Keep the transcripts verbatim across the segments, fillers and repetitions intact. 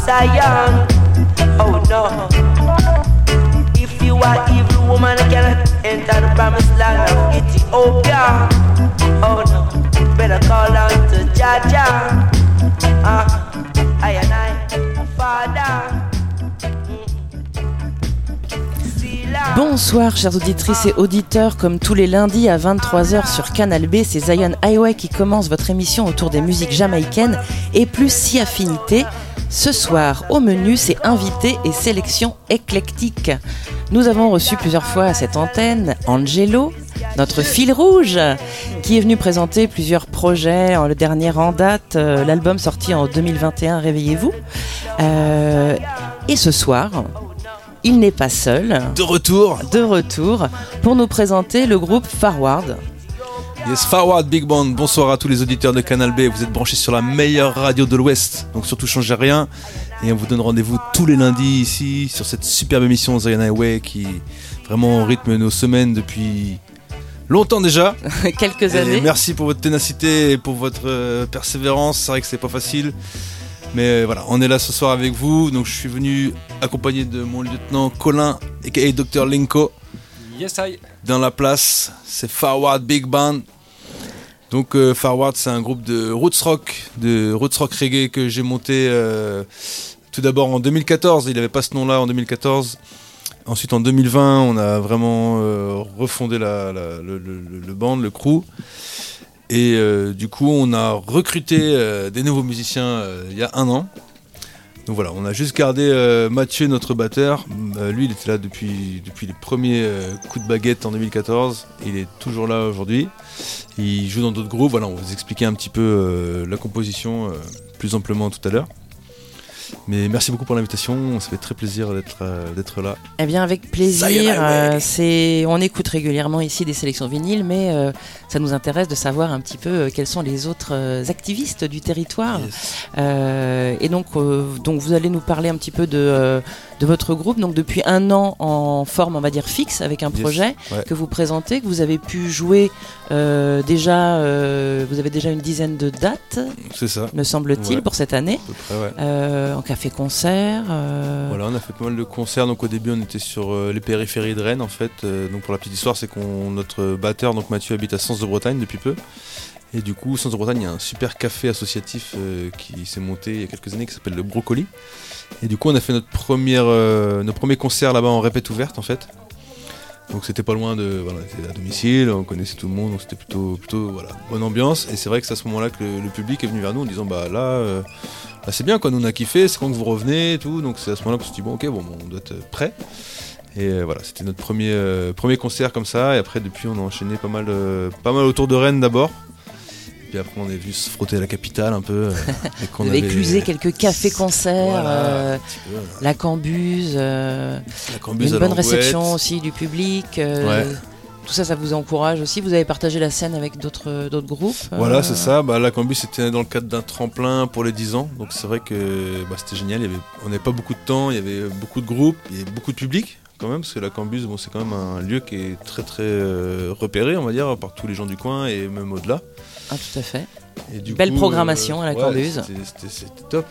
Zion. Oh no. If you are evil woman, you cannot enter the promised land of Ethiopia. Oh no. Better call out to Jaja. Ah, I and I, Father. Bonsoir chères auditrices et auditeurs, comme tous les lundis à vingt-trois heures sur Canal B, c'est Zion Highway qui commence votre émission autour des musiques jamaïcaines et plus si affinités. Ce soir, au menu, c'est invités et sélection éclectique. Nous avons reçu plusieurs fois à cette antenne Angelo, notre fil rouge, qui est venu présenter plusieurs projets. Le dernier en date, euh, l'album sorti en deux mille vingt et un, Réveillez-vous. Euh, et ce soir, il n'est pas seul. De retour. De retour pour nous présenter le groupe Farward. Yes, Farward Big Band. Bonsoir à tous les auditeurs de Canal B. Vous êtes branchés sur la meilleure radio de l'Ouest. Donc surtout, changez rien. Et on vous donne rendez-vous tous les lundis ici sur cette superbe émission Zion Highway qui vraiment rythme nos semaines depuis longtemps déjà. Quelques et années. Merci pour votre ténacité et pour votre euh, persévérance. C'est vrai que c'est pas facile. Mais euh, voilà, on est là ce soir avec vous. Donc je suis venu accompagné de mon lieutenant Colin, aka docteur Linko. Yes, I. Dans la place, c'est Farward Big Band. Donc euh, Farward, c'est un groupe de roots rock, de roots rock reggae que j'ai monté euh, tout d'abord en deux mille quatorze. Il n'avait pas ce nom-là en deux mille quatorze. Ensuite en deux mille vingt, on a vraiment euh, refondé la, la, le, le, le band, le crew. Et euh, du coup, on a recruté euh, des nouveaux musiciens euh, il y a un an. Donc voilà, on a juste gardé euh, Mathieu, notre batteur. Euh, lui, il était là depuis, depuis les premiers euh, coups de baguette en deux mille quatorze. Il est toujours là aujourd'hui. Il joue dans d'autres groupes. Voilà, on va vous expliquer un petit peu euh, la composition euh, plus amplement tout à l'heure. Mais merci beaucoup pour l'invitation, ça fait très plaisir d'être, euh, d'être là. Eh bien avec plaisir, euh, c'est... on écoute régulièrement ici des sélections vinyles, mais euh, ça nous intéresse de savoir un petit peu euh, quels sont les autres euh, activistes du territoire. Yes. Euh, et donc, euh, donc vous allez nous parler un petit peu de, euh, de votre groupe, donc depuis un an en forme on va dire fixe, avec un projet yes. ouais. que vous présentez, que vous avez pu jouer euh, déjà, euh, vous avez déjà une dizaine de dates, c'est ça. me semble-t-il, ouais. pour cette année. À peu près, ouais. Euh, en café-concert. Euh... Voilà, on a fait pas mal de concerts. Donc au début, on était sur euh, les périphéries de Rennes, en fait. Euh, donc pour la petite histoire, c'est qu'on notre batteur, donc Mathieu, habite à Sens de Bretagne depuis peu. Et du coup, Sens de Bretagne, il y a un super café associatif euh, qui s'est monté il y a quelques années, qui s'appelle le Brocoli. Et du coup, on a fait notre première, euh, notre premier concert là-bas en répète ouverte, en fait. Donc c'était pas loin de, voilà, c'était à domicile, on connaissait tout le monde, donc c'était plutôt, plutôt, voilà, bonne ambiance. Et c'est vrai que c'est à ce moment-là que le, le public est venu vers nous en disant, bah là. Euh, Bah c'est bien quoi, nous on a kiffé, c'est quand que vous revenez et tout, donc c'est à ce moment-là qu'on se dit bon ok bon on doit être prêt. Et euh, voilà, c'était notre premier, euh, premier concert comme ça, et après depuis on a enchaîné pas mal, euh, pas mal autour de Rennes d'abord. Et puis après on est venu se frotter à la capitale un peu. Euh, et qu'on vous avez avait éclusé quelques cafés-concerts, voilà, euh, peu, voilà. la Cambuse, euh, la Cambuse une bonne Langouette. réception aussi du public. Euh, ouais. Tout ça, ça vous encourage aussi. Vous avez partagé la scène avec d'autres, d'autres groupes. Voilà, euh... c'est ça. Bah, la Cambus, c'était dans le cadre d'un tremplin pour les dix ans. Donc c'est vrai que bah, c'était génial. Il y avait, on n'avait pas beaucoup de temps, il y avait beaucoup de groupes, il y avait beaucoup de public quand même. Parce que la Cambus, bon, c'est quand même un lieu qui est très très euh, repéré, on va dire, par tous les gens du coin et même au-delà. Ah, tout à fait. Et du Belle coup, programmation euh, à la ouais, Cambus. C'était, c'était, c'était top.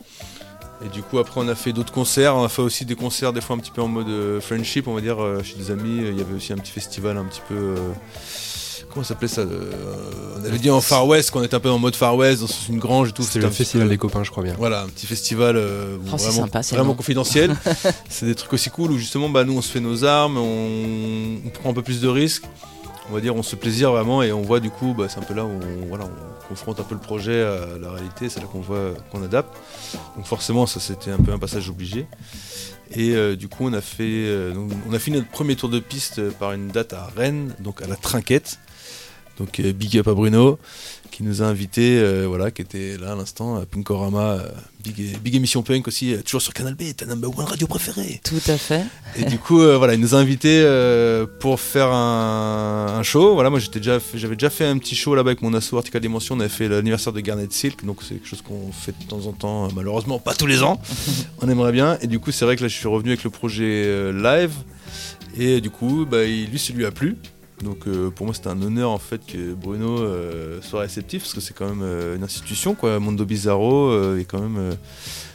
Et du coup après on a fait d'autres concerts, on a fait aussi des concerts des fois un petit peu en mode euh, friendship on va dire euh, chez des amis, il y avait aussi un petit festival un petit peu, euh, comment ça s'appelait ça euh, on avait dit en Far West, qu'on était un peu en mode Far West, dans une grange et tout. C'était, c'était le festival peu, des copains je crois bien. Voilà, un petit festival euh, oh, vraiment, sympa, c'est vraiment confidentiel. C'est des trucs aussi cool où justement bah, nous on se fait nos armes, on, on prend un peu plus de risques. On va dire on se plaisir vraiment et on voit du coup bah, c'est un peu là où on, voilà, on confronte un peu le projet à la réalité, c'est là qu'on voit qu'on adapte. Donc forcément ça c'était un peu un passage obligé. Et euh, du coup on a fait euh, donc, on a fini notre premier tour de piste par une date à Rennes, donc à la Trinquette. Donc euh, big up à Bruno qui nous a invités, euh, voilà, qui était là à l'instant à Punkorama, euh, big, big émission punk aussi, euh, toujours sur Canal B, ta number one radio préférée. Tout à fait. Et du coup, euh, voilà, il nous a invités euh, pour faire un, un show. Voilà, moi j'étais déjà fait, j'avais déjà fait un petit show là-bas avec mon asso Article Dimension. On avait fait l'anniversaire de Garnet Silk, donc c'est quelque chose qu'on fait de temps en temps, euh, malheureusement pas tous les ans. On aimerait bien. Et du coup, c'est vrai que là, je suis revenu avec le projet euh, live. Et du coup, bah, il, lui, ça lui a plu. Donc euh, pour moi c'était un honneur en fait que Bruno euh, soit réceptif parce que c'est quand même euh, une institution quoi, Mondo Bizarro euh, est quand même euh,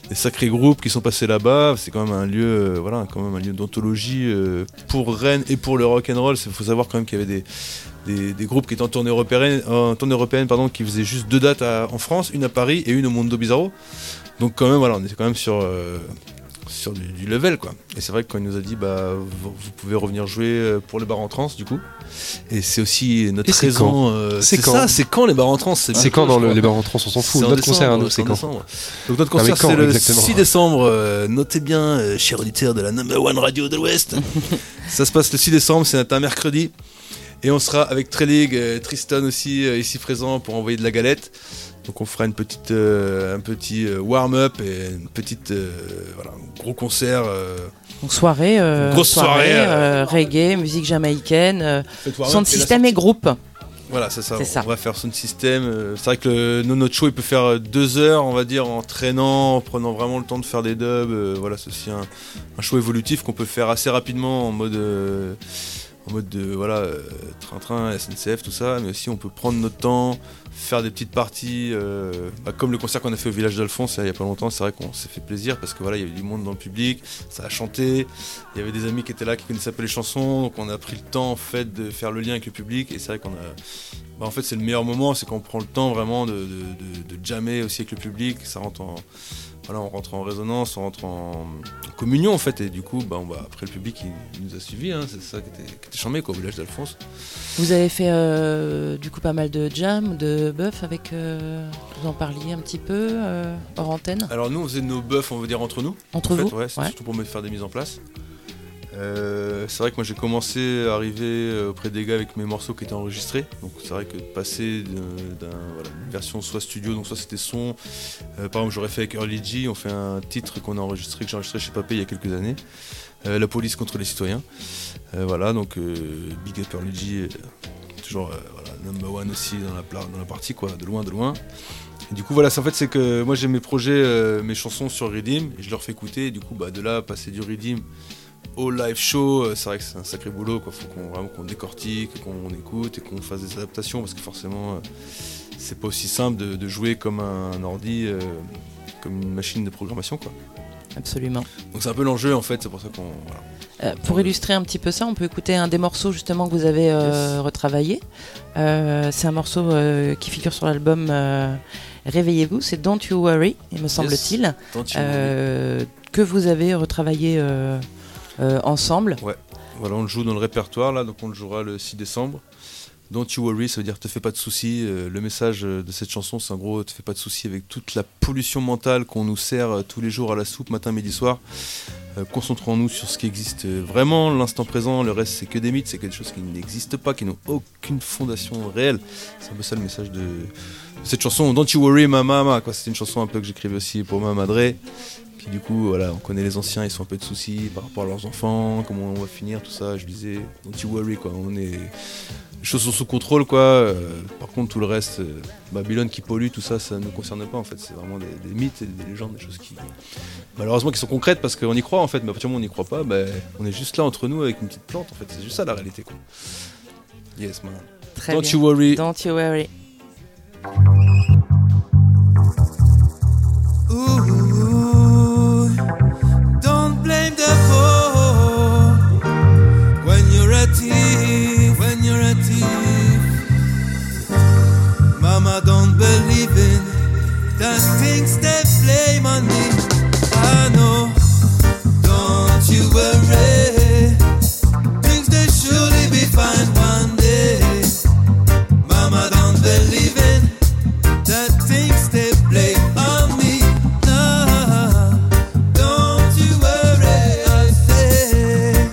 des sacrés groupes qui sont passés là-bas. C'est quand même un lieu, euh, voilà, quand même un lieu d'anthologie euh, pour Rennes et pour le rock and roll. Il faut savoir quand même qu'il y avait des, des, des groupes qui étaient en tournée européenne, en tournée européenne pardon, qui faisaient juste deux dates à, en France, une à Paris et une au Mondo Bizarro. Donc quand même, voilà, on était quand même sur, euh, sur du, du level, quoi. Et c'est vrai que quand il nous a dit, bah, vous, vous pouvez revenir jouer pour les bars en trance, du coup. Et c'est aussi notre c'est raison. Quand euh, c'est, c'est quand ça, c'est quand les bars en trance. C'est, c'est quand dans le, les bars en trance, on s'en fout. C'est notre décembre, concert, hein, nous, c'est, c'est quand décembre. Donc notre concert, quand, c'est le exactement. six décembre. Euh, notez bien, euh, cher auditeur de la number one radio de l'Ouest. Ça se passe le six décembre, c'est un mercredi. Et on sera avec Trelig, euh, Tristan aussi, euh, ici présent pour envoyer de la galette. Donc on fera une petite, euh, un petit euh, warm-up et une petite, euh, voilà, un gros concert. Euh, Donc soirée, euh, grosse soirée, soirée euh, euh, reggae, musique jamaïcaine, euh, warm-up sound et system et groupe. Voilà, c'est ça. C'est on ça. va faire sound system. Euh, c'est vrai que le, nous, notre show, il peut faire deux heures, on va dire, en traînant, en prenant vraiment le temps de faire des dubs. Euh, voilà, c'est aussi un, un show évolutif qu'on peut faire assez rapidement en mode, euh, en mode de voilà, euh, train-train, S N C F, tout ça. Mais aussi, on peut prendre notre temps, faire des petites parties, euh, bah, comme le concert qu'on a fait au village d'Alphonse il y a pas longtemps. C'est vrai qu'on s'est fait plaisir parce que voilà, il y avait du monde dans le public, ça a chanté, il y avait des amis qui étaient là qui connaissaient un peu les chansons, donc on a pris le temps en fait de faire le lien avec le public. Et c'est vrai qu'on a, bah, en fait c'est le meilleur moment, c'est quand on prend le temps vraiment de, de, de, de jammer aussi avec le public. Ça rentre en, voilà, on rentre en résonance, on rentre en, en communion en fait, et du coup bah, on va, après le public il, il nous a suivis, hein, c'est ça qui était, qui était charmé quoi, au village d'Alphonse. Vous avez fait euh, du coup pas mal de jam, de buff avec, euh, vous en parliez un petit peu euh, hors antenne. Alors nous on faisait nos buffs, on veut dire entre nous. Entre en vous fait, ouais, c'est ouais. surtout pour me faire des mises en place. Euh, c'est vrai que moi j'ai commencé à arriver auprès des gars avec mes morceaux qui étaient enregistrés. Donc c'est vrai que de passer d'un, voilà, une version soit studio, donc soit c'était son. Euh, par exemple j'aurais fait avec Early G, on fait un titre qu'on a enregistré, que j'ai enregistré chez Papé il y a quelques années. Euh, la police contre les citoyens. Euh, voilà, donc euh, Big Up Early G, euh, toujours euh, voilà, number one aussi dans la, dans la partie, quoi, de loin, de loin. Et du coup voilà, c'est, en fait c'est que moi j'ai mes projets, euh, mes chansons sur Redeem, et je leur fais écouter, et du coup bah, de là passer du Redeem au live show, c'est vrai que c'est un sacré boulot, quoi. Faut qu'on, vraiment qu'on décortique, qu'on écoute et qu'on fasse des adaptations, parce que forcément c'est pas aussi simple de, de jouer comme un ordi, euh, comme une machine de programmation, quoi. Absolument. Donc c'est un peu l'enjeu en fait, c'est pour ça qu'on... Voilà. Euh, pour illustrer un petit peu ça, on peut écouter un des morceaux justement que vous avez euh, yes. retravaillé. Euh, c'est un morceau euh, qui figure sur l'album euh, Réveillez-vous, c'est Don't You Worry, il me semble-t-il, yes. euh, que vous avez retravaillé euh, euh, ensemble. Ouais, voilà, on le joue dans le répertoire là, donc on le jouera le six décembre. Don't you worry, ça veut dire te fais pas de soucis. Euh, le message de cette chanson, c'est en gros te fais pas de soucis avec toute la pollution mentale qu'on nous sert euh, tous les jours à la soupe, matin, midi, soir. Euh, concentrons-nous sur ce qui existe vraiment, l'instant présent. Le reste, c'est que des mythes, c'est quelque chose qui n'existe pas, qui n'ont aucune fondation réelle. C'est un peu ça le message de, de cette chanson. Don't you worry, ma mama, quoi. C'était une chanson un peu que j'écrivais aussi pour ma madre. Puis du coup, voilà, on connaît les anciens, ils sont un peu de soucis par rapport à leurs enfants, comment on va finir, tout ça. Je disais, don't you worry, quoi. On est... Les choses sont sous contrôle, quoi. Euh, par contre, tout le reste, euh, Babylone qui pollue, tout ça, ça ne nous concerne pas, en fait. C'est vraiment des, des mythes et des légendes, des choses qui, malheureusement, qui sont concrètes parce qu'on y croit, en fait. Mais à partir du moment où on n'y croit pas, bah, on est juste là entre nous avec une petite plante, en fait. C'est juste ça la réalité, quoi. Yes, man. Très Don't bien. you worry. Don't you worry. Ooh, don't blame the poor when you're a thief, when you're a thief. Mama don't believe in the things they blame on me. I know, don't you worry, things they surely be fine one day. Mama don't believe in the things they blame on me. No, don't you worry, I say.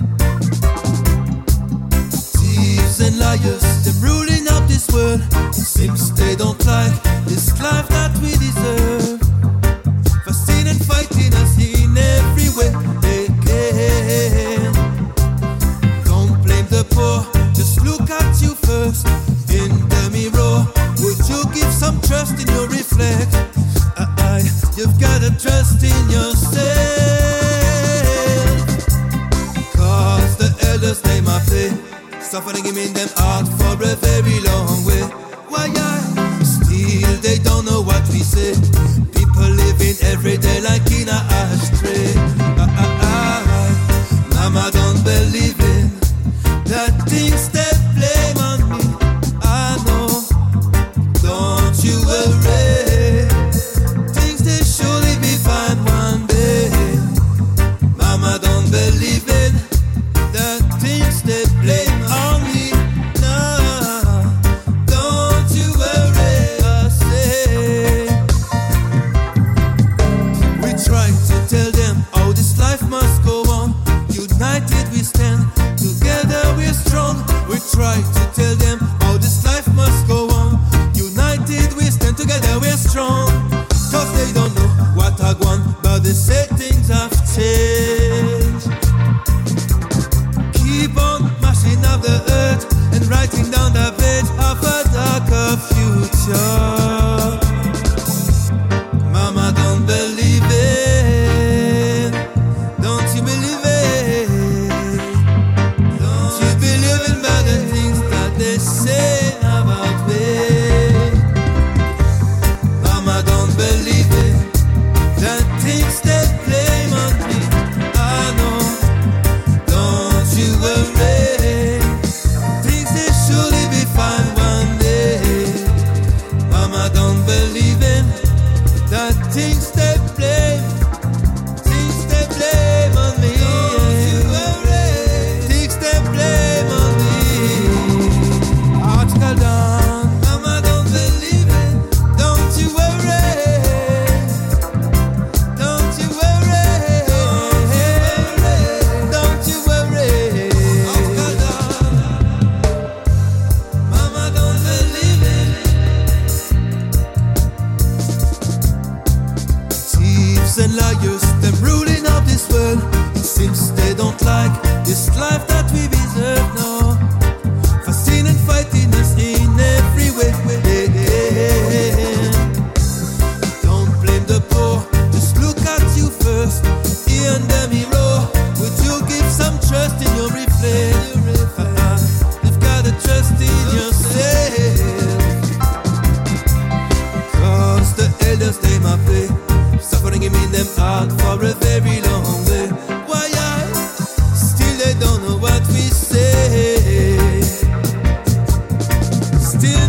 Thieves and liars, them ruling up this world. Seems they don't like this life that we deserve. Fasting and fighting us in every way they can. Don't blame the poor, just look at you first. In the mirror, would you give some trust in your reflex? Uh, uh, you've gotta trust in yourself. Cause the elders they might play, suffering in them heart for a very long way. Why I still they don't know what we say. People living every day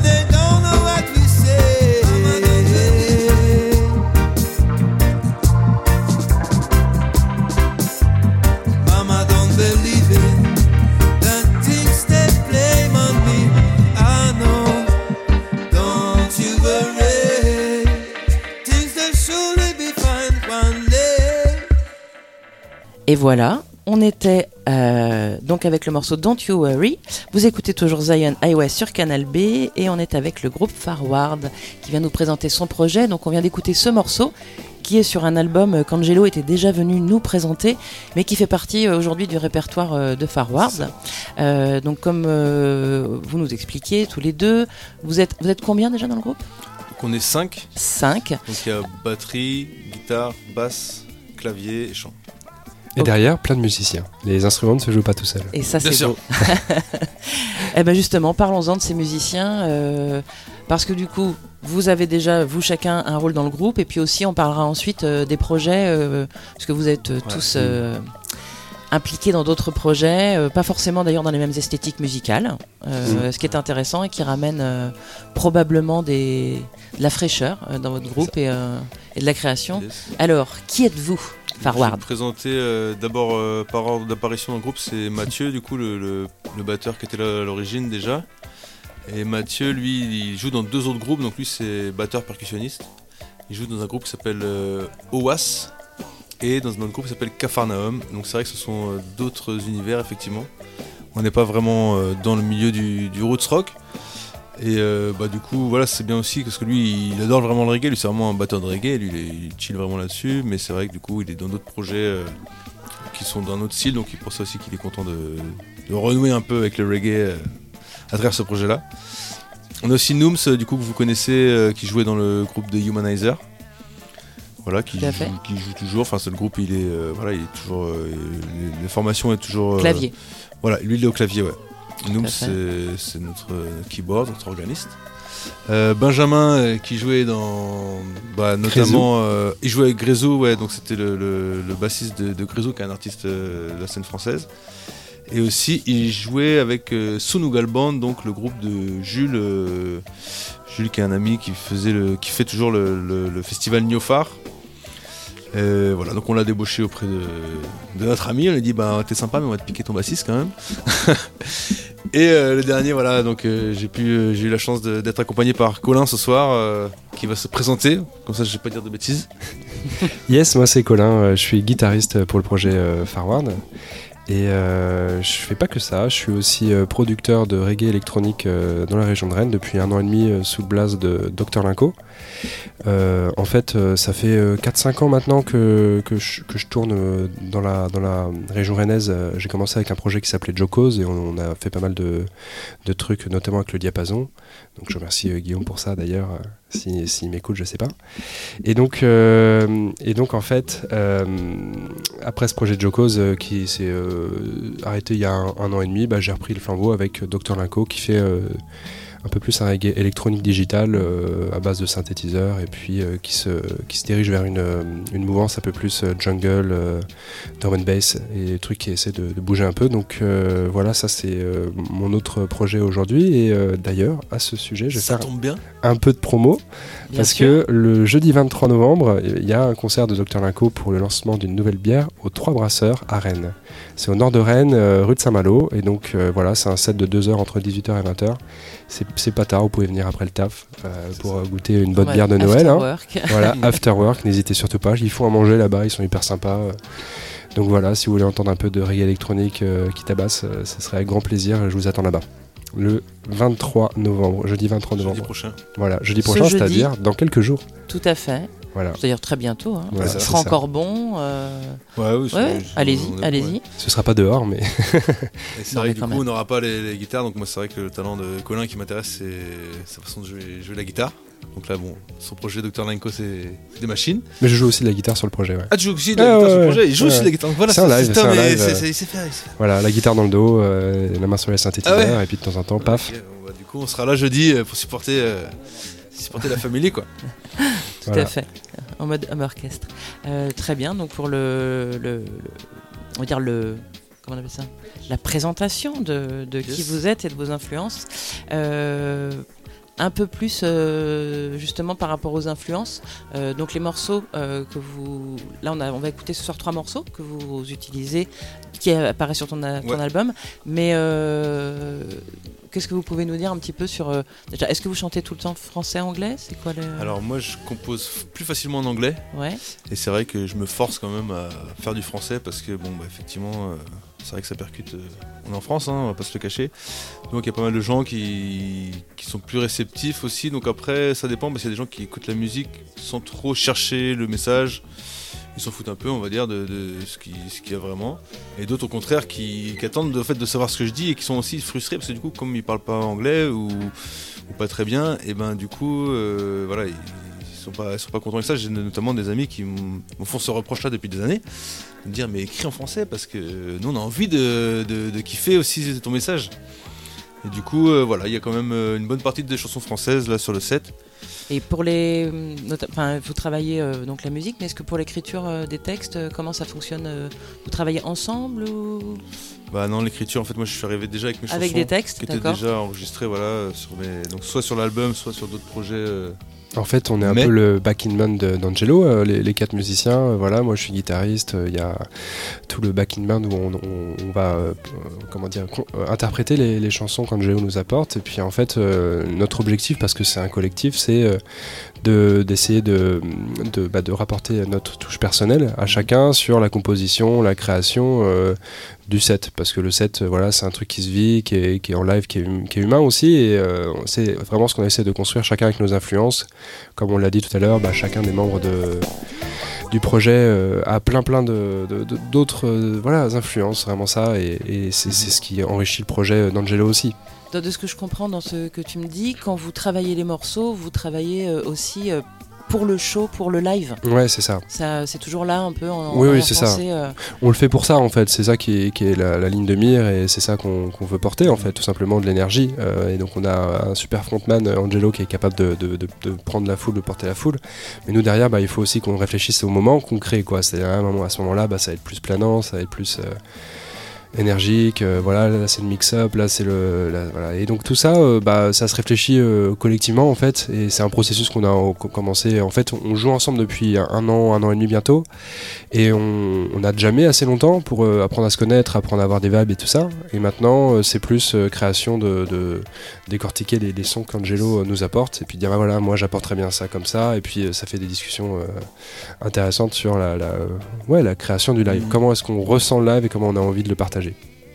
they don't know what we say. Mama don't believe it. The things they blame on me, I know. Don't you worry. Things they surely be fine one day. Et voilà, on était euh, donc avec le morceau Don't You Worry. Vous écoutez toujours Zion Highway sur Canal B et on est avec le groupe Farward qui vient nous présenter son projet. Donc on vient d'écouter ce morceau qui est sur un album qu'Angelo était déjà venu nous présenter, mais qui fait partie euh, aujourd'hui du répertoire euh, de Farward. Euh, donc comme euh, vous nous expliquiez tous les deux, vous êtes, vous êtes combien déjà dans le groupe ? Donc on est cinq. Cinq. Donc il y a batterie, guitare, basse, clavier et chant. Et derrière, plein de musiciens. Les instruments ne se jouent pas tout seuls. Et ça, Bien c'est sûr. beau. Eh ben justement, parlons-en de ces musiciens, euh, parce que du coup, vous avez déjà, vous chacun, un rôle dans le groupe, et puis aussi, on parlera ensuite euh, des projets, euh, parce que vous êtes euh, Ouais. tous euh, impliqués dans d'autres projets, euh, pas forcément d'ailleurs dans les mêmes esthétiques musicales, euh, Mmh. ce qui est intéressant et qui ramène euh, probablement des, de la fraîcheur euh, dans votre groupe et, euh, et de la création. Yes. Alors, qui êtes-vous, Je vais Farward? me présenter euh, d'abord euh, par ordre d'apparition dans le groupe, c'est Mathieu, du coup le, le, le batteur qui était là à l'origine déjà. Et Mathieu, lui, il joue dans deux autres groupes, donc lui c'est batteur percussionniste. Il joue dans un groupe qui s'appelle euh, O A S et dans un autre groupe qui s'appelle Capharnaüm. Donc c'est vrai que ce sont euh, d'autres univers effectivement. On n'est pas vraiment euh, dans le milieu du, du roots rock. Et euh, bah du coup voilà, c'est bien aussi parce que lui il adore vraiment le reggae, lui c'est vraiment un batteur de reggae, lui il, est, il chill vraiment là-dessus, mais c'est vrai que du coup il est dans d'autres projets euh, qui sont d'un autre style, donc il pense aussi qu'il est content de, de renouer un peu avec le reggae euh, à travers ce projet-là. On a aussi Nooms, euh, du coup que vous connaissez, euh, qui jouait dans le groupe de Humanizer. Voilà, qui Tout à joue, fait. qui joue toujours, enfin c'est le groupe, il est euh, voilà, il est toujours euh, les, les formations est toujours euh, Clavier. voilà, lui il est au clavier, ouais. Nooms à fait. c'est, c'est notre euh, keyboard, notre organiste. Euh, Benjamin euh, qui jouait dans bah, notamment euh, il jouait avec Grézo, ouais, donc c'était le, le, le bassiste de, de Grézo qui est un artiste euh, de la scène française. Et aussi il jouait avec euh, Sunugal Band, donc le groupe de Jules euh, Jules qui est un ami qui faisait le qui fait toujours le, le, le festival Niofar. Euh, voilà, donc on l'a débauché auprès de, de notre ami, on lui a dit bah t'es sympa mais on va te piquer ton bassiste quand même. Et euh, le dernier, voilà, donc euh, j'ai pu euh, j'ai eu la chance de, d'être accompagné par Colin ce soir euh, qui va se présenter, comme ça je vais pas dire de bêtises. Yes, moi c'est Colin, euh, je suis guitariste pour le projet euh, Farward. Et euh, je fais pas que ça, je suis aussi euh, producteur de reggae électronique euh, dans la région de Rennes depuis un an et demi euh, sous le blaze de docteur Linko. Euh, en fait, euh, ça fait euh, quatre cinq ans maintenant que, que, je, que je tourne euh, dans, la, dans la région rennaise. Euh, j'ai commencé avec un projet qui s'appelait Jocose et on, on a fait pas mal de, de trucs, notamment avec le diapason. Donc je remercie euh, Guillaume pour ça d'ailleurs, euh, s'il si, si m'écoute, je sais pas. Et donc, euh, et donc en fait, euh, après ce projet de Jocose euh, qui s'est euh, arrêté il y a un, un an et demi, bah, j'ai repris le flambeau avec docteur Linko qui fait euh, un peu plus un reggae électronique digital euh, à base de synthétiseurs et puis euh, qui, se, qui se dirige vers une, une mouvance un peu plus euh, jungle, euh, drum and bass et des trucs qui essaient de, de bouger un peu. Donc euh, voilà, ça c'est euh, mon autre projet aujourd'hui. Et euh, d'ailleurs, à ce sujet, je vais Ça faire tombe bien. un peu de promo Bien parce sûr. que le jeudi vingt-trois novembre, il y a un concert de docteur Linko pour le lancement d'une nouvelle bière aux Trois Brasseurs à Rennes. C'est au nord de Rennes, euh, rue de Saint-Malo. Et donc euh, voilà, c'est un set de deux heures entre dix-huit heures et vingt heures. C'est, c'est pas tard, vous pouvez venir après le taf euh, pour euh, goûter une bonne Ouais, bière de after Noël. Hein. work. Voilà, after work, n'hésitez surtout pas. Ils font à manger là-bas, ils sont hyper sympas. euh. Donc voilà, si vous voulez entendre un peu de reggae électronique euh, qui tabasse, euh, ce serait avec grand plaisir. Je vous attends là-bas. Le vingt-trois novembre, jeudi vingt-trois novembre. Jeudi prochain. Voilà, jeudi Ce prochain, jeudi. c'est-à-dire dans quelques jours. Tout à fait. Voilà. C'est-à-dire très bientôt. Hein. Voilà, Ce c'est sera ça. encore bon. euh, Ouais, oui, Ouais, c'est- allez-y, on est- allez-y. ouais. Ce sera pas dehors, mais Et c'est Non, vrai mais que du quand coup même. on n'aura pas les, les guitares, donc moi c'est vrai que le talent de Colin qui m'intéresse c'est sa façon de jouer, jouer la guitare. Donc là bon, son projet docteur Linko c'est, c'est des machines. mais je joue aussi de la guitare sur le projet. Ouais. Ah tu joues aussi de la Ah, guitare ouais, sur le ouais, projet, il joue ouais. aussi de la guitare. Donc voilà, C'est un live, cet c'est un homme est- live, c'est- euh. c'est- il sait faire, il sait faire. Voilà, la guitare dans le dos, euh, la main sur les synthétiseurs, Ah ouais. et puis de temps en temps, paf. Ok, bon, bah, du coup on sera là jeudi euh, pour supporter, euh, supporter la famille quoi. Tout Voilà. à fait, en mode homme orchestre. Euh, très bien, donc pour le, le, le- on va dire le, comment on appelle ça, la présentation de, de qui Yes. vous êtes et de vos influences. Euh, un peu plus euh, justement par rapport aux influences. Euh, donc les morceaux euh, que vous... Là on, a, on va écouter ce soir trois morceaux que vous utilisez, qui apparaissent sur ton, a- ton Ouais. album. Mais euh, qu'est-ce que vous pouvez nous dire un petit peu sur... Euh, déjà, est-ce que vous chantez tout le temps français-anglais? C'est quoi le... Alors moi je compose f- plus facilement en anglais Ouais. et c'est vrai que je me force quand même à faire du français parce que bon bah effectivement euh, c'est vrai que ça percute. euh, on est en France, hein, on va pas se le cacher. Donc il y a pas mal de gens qui, qui sont plus réceptifs aussi. Donc après ça dépend parce qu'il y a des gens qui écoutent la musique sans trop chercher le message. Ils s'en foutent un peu, on va dire, de, de ce qui- ce qu'il y a vraiment. Et d'autres, au contraire, qui, qui attendent de, en fait, de savoir ce que je dis et qui sont aussi frustrés parce que du coup, comme ils parlent pas anglais ou, ou pas très bien, et ben du coup, euh, voilà, ils, ils sont pas, ils sont pas contents. Et ça, j'ai notamment des amis qui m- me font ce reproche-là depuis des années, de me dire mais écris en français parce que nous, on a envie de, de, de kiffer aussi ton message. Et du coup, euh, voilà, il y a quand même euh, une bonne partie des chansons françaises là sur le set. Et pour les, nota- enfin, vous travaillez euh, donc la musique, mais est-ce que pour l'écriture euh, des textes, euh, comment ça fonctionne euh, Vous travaillez ensemble ou Bah non, l'écriture, en fait, moi je suis arrivé déjà avec mes avec chansons des textes, qui étaient d'accord? déjà enregistrées, voilà, sur mes... donc soit sur l'album, soit sur d'autres projets. euh, En fait, on est un Mais- peu le backing man de- d'Angelo, euh, les, les quatre musiciens. euh, voilà, moi je suis guitariste. Il y a tout le backing band où on, on- on va, euh, comment dire, con- euh, interpréter les, les chansons qu'Angelo nous apporte. Et puis en fait, euh, notre objectif, parce que c'est un collectif, c'est euh, de d'essayer de de, bah, de rapporter notre touche personnelle à chacun sur la composition, la création euh, du set, parce que le set, euh, voilà, c'est un truc qui se vit, qui est, qui est en live, qui est, hum- qui est humain aussi, et euh, c'est vraiment ce qu'on essaie de construire chacun avec nos influences. Comme on l'a dit tout à l'heure, bah, chacun des membres de, du projet euh, a plein plein de, de- de- d'autres euh, voilà, influences, vraiment ça, et, et c'est, c'est ce qui enrichit le projet d'Angelo aussi. De de ce que je comprends dans ce que tu me dis, quand vous travaillez les morceaux, vous travaillez euh, aussi euh, pour le show, pour le live. Ouais, c'est ça. Ça, c'est toujours là un peu en, Oui, en oui, c'est ça. arrière-pensée, euh, On le fait pour ça en fait, c'est ça qui est, qui est la, la ligne de mire et c'est ça qu'on, qu'on veut porter en fait, tout simplement de l'énergie. Euh, et donc on a un super frontman, Angelo, qui est capable de, de, de, de prendre la foule, de porter la foule. Mais nous derrière, bah, il faut aussi qu'on réfléchisse au moment qu'on crée, quoi. C'est-à-dire à, un moment, à ce moment-là, bah, ça va être plus planant, ça va être plus euh, énergique. Euh, voilà, là c'est le mix-up, là c'est le, là, voilà. Et donc tout ça, euh, bah, ça se réfléchit euh, collectivement en fait. Et c'est un processus qu'on a euh, co- commencé. En fait, on joue ensemble depuis un an, un an et demi bientôt. Et on, on a jamais assez longtemps pour euh, apprendre à se connaître, apprendre à avoir des vibes et tout ça. Et maintenant, euh, c'est plus euh, création de, de décortiquer les, les sons qu'Angelo euh, nous apporte et puis dire ah, voilà, moi j'apporterais bien ça comme ça. Et puis euh, ça fait des discussions euh, intéressantes sur la, la, euh, ouais, la création du live. Mmh. Comment est-ce qu'on ressent le live et comment on a envie de le partager.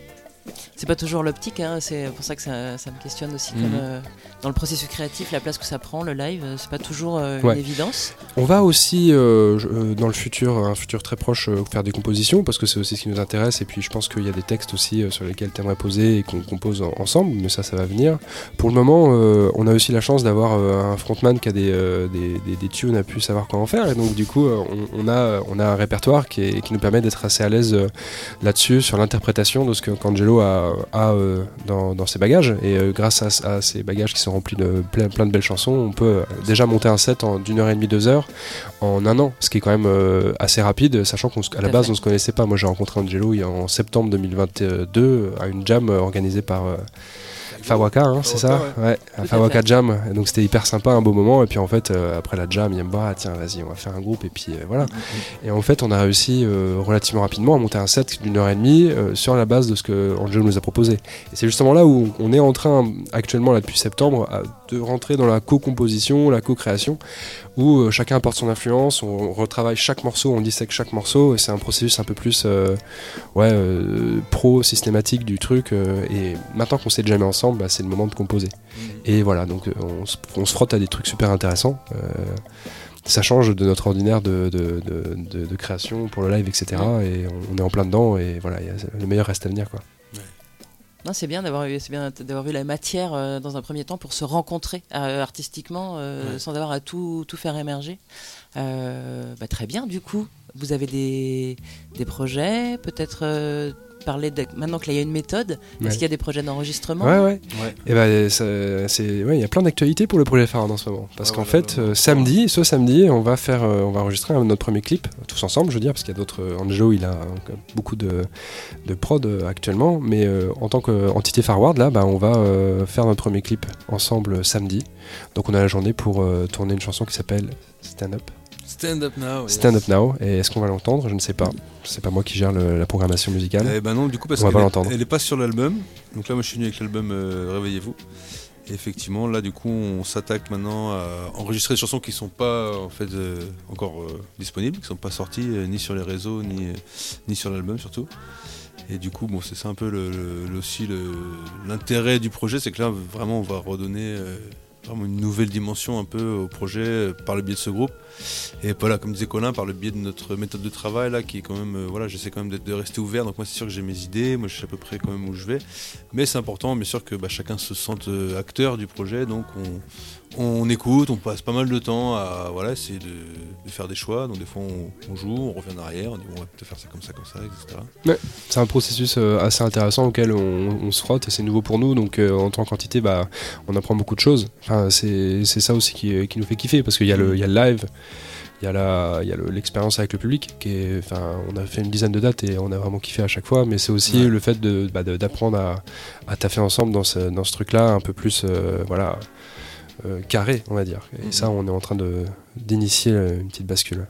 c'est pas toujours l'optique, hein, c'est pour ça que ça, ça me questionne aussi. Mhm. Comme, euh, dans le processus créatif, la place que ça prend, le live, euh, c'est pas toujours euh, Ouais. une évidence. On va aussi euh, je- euh, dans le futur, un futur très proche, euh, faire des compositions parce que c'est aussi ce qui nous intéresse. Et puis je pense qu'il y a des textes aussi euh, sur lesquels tu aimerais poser et qu'on compose en- ensemble, mais ça, ça va venir. Pour le moment, euh, on a aussi la chance d'avoir euh, un frontman qui a des, euh, des, des, des tunes, a pu savoir quoi en faire. Et donc du coup, euh, on, on, a, on a un répertoire qui, est, qui nous permet d'être assez à l'aise euh, là-dessus, sur l'interprétation de ce que qu'Angelo a, a euh, dans, dans ses bagages. Et euh, grâce à, à ces bagages qui sont remplis de plein, plein de belles chansons, on peut euh, déjà monter un set en, d'une heure et demie, deux heures en un an, ce qui est quand même euh, assez rapide, sachant qu'à la à base fait. on se connaissait pas. Moi j'ai rencontré Angelo il y a- en septembre deux mille vingt-deux à une jam euh, organisée par euh, Fawaka, hein, c'est ça, ouais, à à Fawaka fait. Jam. Et donc c'était hyper sympa, un beau moment. Et puis en fait, euh, après la jam, il me dit ah, tiens, vas-y, on va faire un groupe. Et puis euh, voilà. Et en fait, on a réussi euh, relativement rapidement à monter un set d'une heure et demie euh, sur la base de ce que Angelo nous a proposé. Et c'est justement là où on est en train, actuellement, là depuis septembre, à- de rentrer dans la co-composition, la co-création, où euh, chacun apporte son influence, on retravaille chaque morceau, on dissèque chaque morceau, et c'est un processus un peu plus euh, ouais, euh, pro, systématique du truc. euh, et maintenant qu'on sait jamais ensemble, bah, c'est le moment de composer. Et voilà, donc euh, on, se- on se frotte à des trucs super intéressants. euh, ça change de notre ordinaire de, de, de, de- de création pour le live, et cetera. Et on, on est en plein dedans, et voilà, y a- le meilleur reste à venir, quoi. Non, c'est bien d'avoir eu, c'est bien d'avoir eu la matière euh, dans un premier temps pour se rencontrer euh, artistiquement euh, Ouais. sans avoir à tout, tout faire émerger. Euh, bah, très bien, du coup, vous avez des, des projets, peut-être euh, parler de maintenant que là il y a une méthode. Ouais. Est-ce qu'il y a des projets d'enregistrement? Ouais, ouais. Ouais. Et ben, ça- c'est, ouais, il y a plein d'actualités pour le projet Farward en ce moment. Parce Ah qu'en ouais, fait, ouais, ouais. euh, samedi, ce samedi, on va faire, euh, on va enregistrer un- notre premier clip tous ensemble, je veux dire, parce qu'il y a d'autres. euh, Anjo, il a euh, beaucoup de, de prod euh, actuellement, mais euh, en tant qu'entité Farward, là, bah, on va euh, faire notre premier clip ensemble euh, samedi. Donc on a la journée pour euh, tourner une chanson qui s'appelle Stand Up. Stand Up Now. yes. Stand Up Now. Et est-ce qu'on va l'entendre? Je ne sais pas. C'est pas moi qui gère le- la programmation musicale. Eh ben non, du coup, parce On va qu'elle pas est- l'entendre. elle est pas sur l'album. Donc là, moi, je suis venu avec l'album euh, Réveillez-vous. Et effectivement, là, du coup, on s'attaque maintenant à enregistrer des chansons qui sont pas en fait euh, encore euh, disponibles, qui sont pas sorties euh, ni sur les réseaux ni euh, ni sur l'album surtout. Et du coup, bon, c'est ça un peu le, le- le- aussi le- l'intérêt du projet, c'est que là, vraiment, on va redonner euh, vraiment une nouvelle dimension un peu au projet euh, par le biais de ce groupe. Et voilà, comme disait Colin, par le biais de notre méthode de travail là, qui est quand même, euh, voilà, j'essaie quand même d'être- de rester ouvert. Donc moi, c'est sûr que j'ai mes idées, moi, je sais à peu près quand même où je vais. Mais c'est important, bien sûr, que bah, chacun se sente euh, acteur du projet. Donc on, on écoute, on passe pas mal de temps à voilà, essayer de, de faire des choix. Donc des fois, on, on joue, on revient en arrière, on dit bon, on va peut-être faire ça comme ça, comme ça, et cetera. C'est un processus euh, assez intéressant auquel on, on se frotte et c'est nouveau pour nous. Donc euh, en tant qu'entité, bah, on apprend beaucoup de choses. Enfin, c'est, c'est ça aussi qui, qui nous fait kiffer parce qu'il y a le, il y a le live. Il y a, la, il y a le- l'expérience avec le public, qui est, enfin, on a fait une dizaine de dates et on a vraiment kiffé à chaque fois, mais c'est aussi Ouais. le fait de, bah, de- d'apprendre à, à taffer ensemble dans ce, dans ce truc-là, un peu plus euh, voilà, euh, carré, on va dire. Et Mhm. ça, on est en train de, d'initier euh, une petite bascule.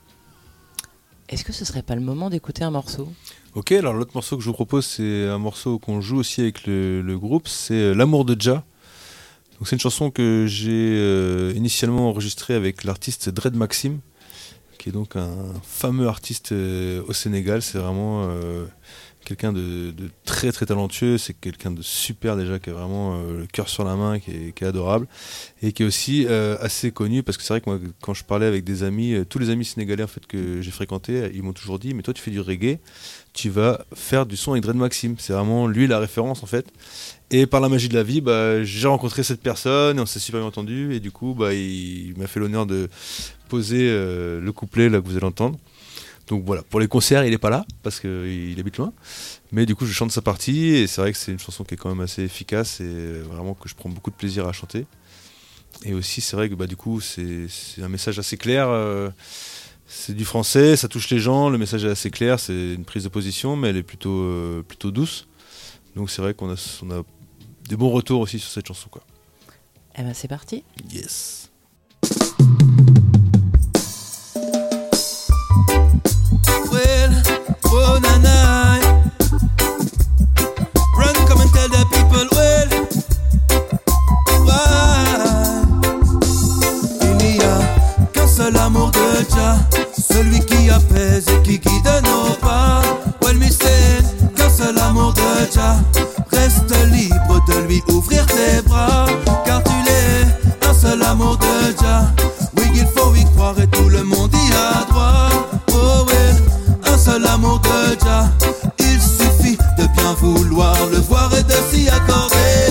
Est-ce que ce serait pas le moment d'écouter un morceau? Ok, alors l'autre morceau que je vous propose, c'est un morceau qu'on joue aussi avec le, le groupe, c'est euh, L'amour de Ja. Donc c'est une chanson que j'ai euh, initialement enregistrée avec l'artiste Dread Maxime, qui est donc un fameux artiste euh, au Sénégal. C'est vraiment euh, quelqu'un de, de très très talentueux, c'est quelqu'un de super déjà, qui a vraiment euh, le cœur sur la main, qui est, qui est adorable, et qui est aussi euh, assez connu, parce que c'est vrai que moi, quand je parlais avec des amis, euh, tous les amis sénégalais en fait, que j'ai fréquentés, ils m'ont toujours dit, mais toi tu fais du reggae, tu vas faire du son avec Dread Maxime. C'est vraiment lui la référence en fait. Et par la magie de la vie, bah, j'ai rencontré cette personne et on s'est super bien entendu. Et du coup, bah, il, il m'a fait l'honneur de poser euh, le couplet là que vous allez entendre. Donc voilà, pour les concerts, il n'est pas là parce qu'il habite loin. Mais du coup, je chante sa partie et c'est vrai que c'est une chanson qui est quand même assez efficace et vraiment que je prends beaucoup de plaisir à chanter. Et aussi, c'est vrai que bah, du coup, c'est, c'est un message assez clair. Euh, c'est du français, ça touche les gens, le message est assez clair, c'est une prise de position, mais elle est plutôt, euh, plutôt douce. Donc c'est vrai qu'on a, on a des bons retours aussi sur cette chanson, quoi. Eh ben c'est parti. Yes. Well, oh nana, run, come and tell the people, well, why? Il n'y a qu'un seul amour de Jah, celui qui apaise et qui guide nos pas. Well, me say, qu'un seul amour de Jah, reste libre de lui ouvrir tes bras, car tu l'es, un seul amour de Jah. Oui, il faut y croire et tout le monde y a droit. Oh ouais, un seul amour de Jah, il suffit de bien vouloir le voir et de s'y accorder.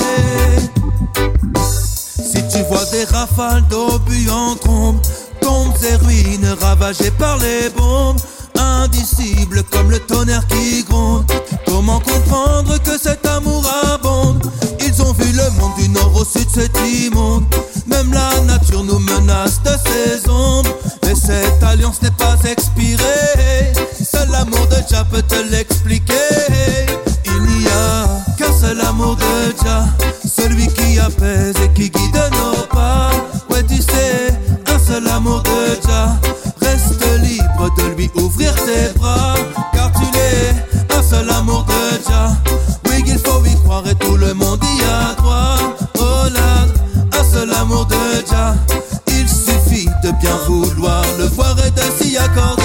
Si tu vois des rafales d'obus en trombe, tombes et ruines ravagées par les bombes, indicibles comme le tonnerre qui gronde, comment comprendre que cet amour abonde? Ils ont vu le monde du nord au sud, c'est immonde. Même la nature nous menace de ses ombres, mais cette alliance n'est pas expirée. Seul l'amour de Jah peut te l'expliquer. Il n'y a qu'un seul amour de Jah, celui qui apaise et qui guide nos pas. Ouais, tu sais, un seul amour de Jah, reste libre de lui ouvrir tes bras, car tu l'es, un seul amour de Jah. Oui, il faut y croire et tout le monde y a droit. Oh là, un seul amour de Jah, il suffit de bien vouloir le voir et de s'y accorder.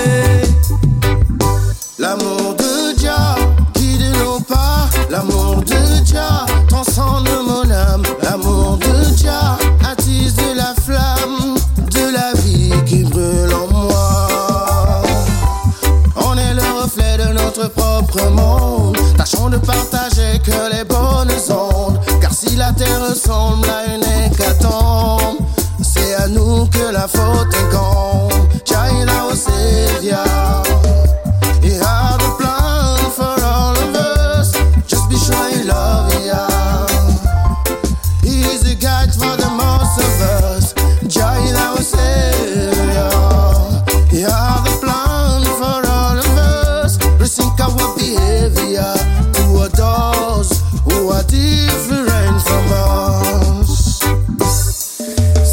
L'amour de Jah guide nos pas, l'amour de Jah transcende mon âme, l'amour de Jah attise la flamme de la vie qui brûle en moi. On est le reflet de notre propre monde, tâchons de partager que les bonnes ondes, car si la terre ressemble à une hécatombe, c'est à nous que la faute incombe. Jaila Osevia, he had a plan for all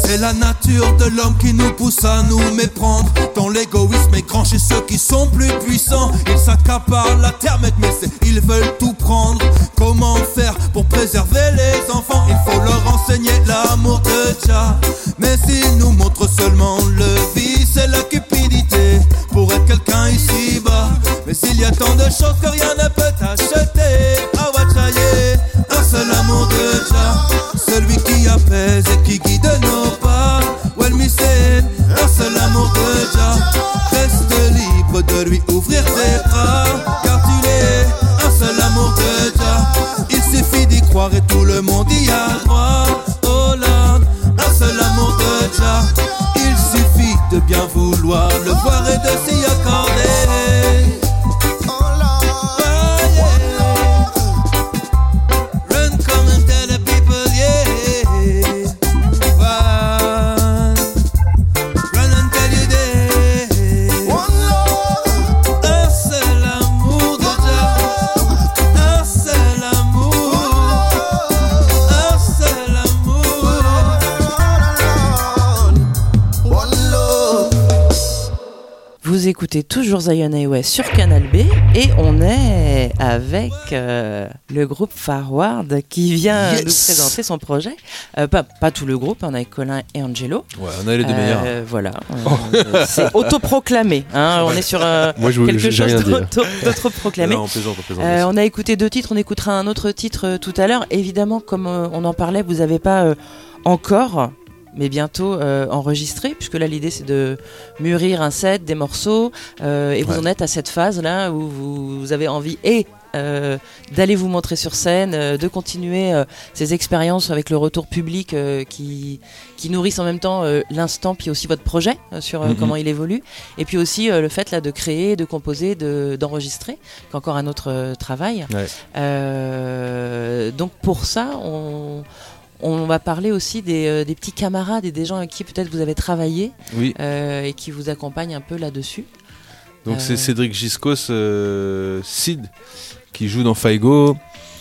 C'est la nature de l'homme qui nous pousse à nous méprendre. Dans l'égoïsme est grand chez ceux qui sont plus puissants. Ils s'accaparent la terre, mec, mais c'est, ils veulent tout prendre. Comment faire pour préserver les enfants? Il faut leur enseigner l'amour de Jah. Mais s'ils nous montrent seulement le vice et la cupidité pour être quelqu'un ici-bas. Mais s'il y a tant de choses que rien ne peut acheter, ah Wachaye, un seul amour de Jah, celui qui apaise et qui guide nos pas. Well me said, un seul amour de Jah, reste libre de lui ouvrir tes bras, car tu l'es, un seul amour de Jah. Il suffit d'y croire et tout le monde y a droit. Oh Lord, un seul amour de Jah, il suffit de bien vouloir le voir et de s'y accorder. Vous écoutez toujours Zion Highway sur Canal B et on est avec euh, le groupe Farward qui vient Yes. nous présenter son projet. Euh, pas, pas tout le groupe, on est avec Colin et Angelo. Ouais, on a les deux meilleurs. Euh, voilà, euh, c'est autoproclamé. Hein, on est sur euh, Moi, je vous- quelque j'ai chose rien dit. d'auto- d'autoproclamé. Non, on plaisante, on plaisante. Euh, on a écouté deux titres, on écoutera un autre titre euh, tout à l'heure. Évidemment, comme euh, on en parlait, vous n'avez pas euh, encore, mais bientôt euh, enregistré, puisque là l'idée c'est de mûrir un set, des morceaux, euh, et vous Ouais. en êtes à cette phase là où vous, vous avez envie et euh, d'aller vous montrer sur scène, euh, de continuer euh, ces expériences avec le retour public euh, qui, qui nourrissent en même temps euh, l'instant, puis aussi votre projet euh, sur euh, Mhm. comment il évolue, et puis aussi euh, le fait là de créer, de composer, de, d'enregistrer, qui est encore un autre euh, travail. Ouais. Euh, donc pour ça, on, on va parler aussi des, euh, des petits camarades et des gens avec qui peut-être vous avez travaillé Oui, euh, et qui vous accompagnent un peu là-dessus. donc Euh. c'est Cédric Giscos, euh, Sid, qui joue dans Faigo,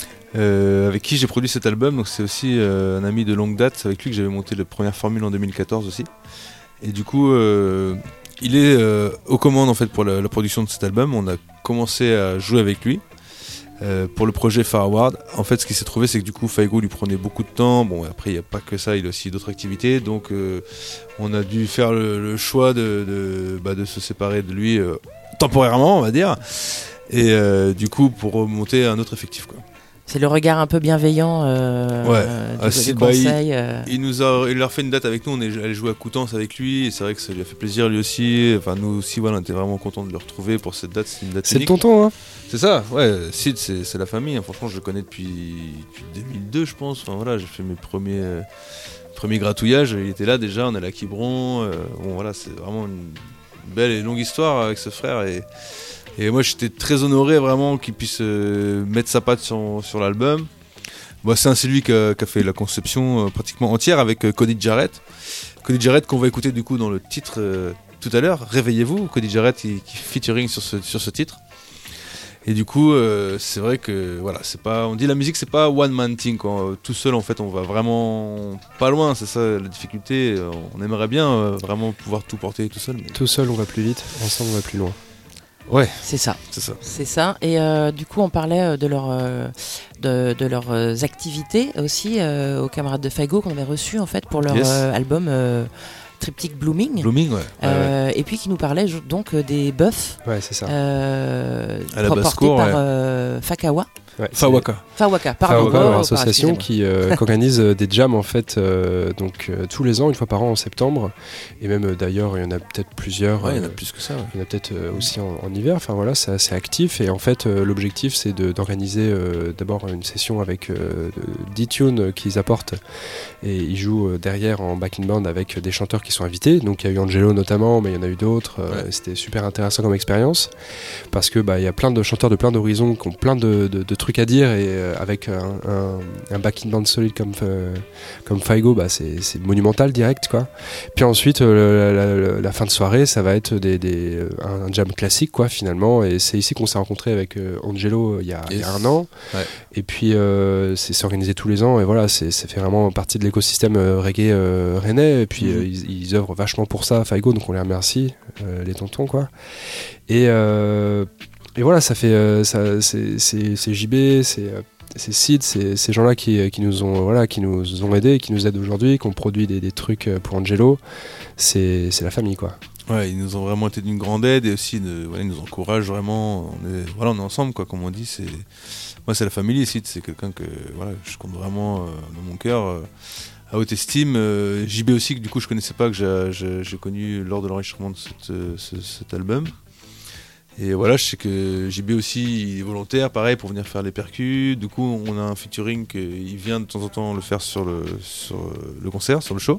euh, avec qui j'ai produit cet album. Donc c'est aussi euh, un ami de longue date, c'est avec lui que j'avais monté la première formule en deux mille quatorze aussi. Et du coup, euh, il est euh, aux commandes en fait pour la, la production de cet album. On a commencé à jouer avec lui. Euh, pour le projet Farward, en fait, ce qui s'est trouvé, c'est que du coup, Faigo lui prenait beaucoup de temps. Bon, après, il n'y a pas que ça, il a aussi d'autres activités. Donc, euh, on a dû faire le, le choix de, de, bah, de se séparer de lui euh, temporairement, on va dire. Et euh, du coup, pour remonter un autre effectif, quoi. C'est le regard un peu bienveillant euh, Ouais. euh, Ah, du, si, du bah, il- conseil. euh. Il nous a, il a refait une date avec nous. On est allé jouer à Coutances avec lui. Et c'est vrai que ça lui a fait plaisir lui aussi. Enfin, nous aussi, voilà, on était vraiment contents de le retrouver pour cette date. C'est une date C'est le unique. tonton, hein. C'est ça, ouais, Sid c'est, c'est la famille, hein. Franchement je le connais depuis, depuis deux mille deux je pense, enfin voilà, j'ai fait mes premiers, euh, premiers gratouillages, il était là déjà, on allait à Quiberon, euh, bon voilà, c'est vraiment une belle et longue histoire avec ce frère et, et moi j'étais très honoré vraiment qu'il puisse euh, mettre sa patte sur, sur l'album. Bon, c'est, un, c'est lui qui a, qui a fait la conception euh, pratiquement entière avec euh, Cody Jarrett, Cody Jarrett qu'on va écouter du coup dans le titre euh, tout à l'heure, Réveillez-vous, Cody Jarrett qui, qui featuring sur ce, sur ce titre. Et du coup, euh, c'est vrai que voilà, c'est pas, on dit la musique c'est pas one man thing quoi. Tout seul en fait, on va vraiment pas loin. C'est ça la difficulté. On aimerait bien euh, vraiment pouvoir tout porter tout seul. Mais... Tout seul, on va plus vite. Ensemble, on va plus loin. Ouais, C'est ça. c'est ça. C'est ça. Et euh, du coup, on parlait euh, de, leur, euh, de, de leurs euh, activités aussi euh, aux camarades de Faigo qu'on avait reçus en fait pour leur Yes. euh, album euh, Triptyque Blooming. Blooming, ouais. ouais, ouais. Euh, Et puis qui nous parlait jo- donc euh, des bœufs Ouais, c'est ça. euh, À la portés basse-cour, par ouais. euh, Fakawa. Ouais, c'est- Fawaka. Fawaka, pardon. Fawaka, Oh, une oh, association excusez-moi. qui, euh, qui organise euh, des jams en fait, euh, donc euh, tous les ans, une fois par an en septembre, et même euh, d'ailleurs il y en a peut-être plusieurs. Ouais, il y en a euh, plus que ça. Ouais. Il y en a peut-être euh, aussi en, en hiver, enfin voilà, c'est assez actif et en fait euh, l'objectif c'est de, d'organiser euh, d'abord une session avec euh, dix tunes qu'ils apportent et ils jouent euh, derrière en backing band avec des chanteurs qui sont invités, donc il y a eu Angelo notamment, mais il y en a eu d'autres, euh, Ouais. c'était super intéressant comme expérience parce que bah, il y a plein de chanteurs de plein d'horizons qui ont plein de, de, de trucs trucs à dire et euh, avec un, un, un backing band solide comme euh, comme Faigo, bah c'est, c'est monumental direct quoi. Puis ensuite euh, la, la, la fin de soirée, ça va être des, des un jam classique quoi finalement, et c'est ici qu'on s'est rencontré avec euh, Angelo il y a, Yes. il y a un an. Ouais. Et puis euh, c'est, c'est organisé tous les ans et voilà, c'est, ça fait vraiment partie de l'écosystème euh, reggae euh, rennais, et puis Mhm. euh, ils, ils œuvrent vachement pour ça, Faigo, donc on les remercie, euh, les tontons quoi. Et euh, et voilà, ça fait euh, ça, c'est, c'est, c'est J B, c'est euh, c'est Sid, c'est ces gens-là qui, qui nous ont voilà, qui nous ont aidés, qui nous aident aujourd'hui, qui ont produit des, des trucs pour Angelo. C'est, c'est la famille quoi. Ouais, ils nous ont vraiment été d'une grande aide, et aussi de, voilà, ils nous encouragent vraiment. On est, voilà, on est ensemble quoi, comme on dit. C'est, moi c'est la famille ici, c'est quelqu'un que voilà, je compte vraiment euh, dans mon cœur, euh, à haute estime. Euh, J B aussi, que du coup je connaissais pas, que j'ai, j'ai, j'ai connu lors de l'enregistrement de cette, euh, ce, cet album. Et voilà, je sais que J B aussi il est volontaire, pareil, pour venir faire les percus. Du coup, on a un featuring, il vient de temps en temps le faire sur le, sur le concert, sur le show.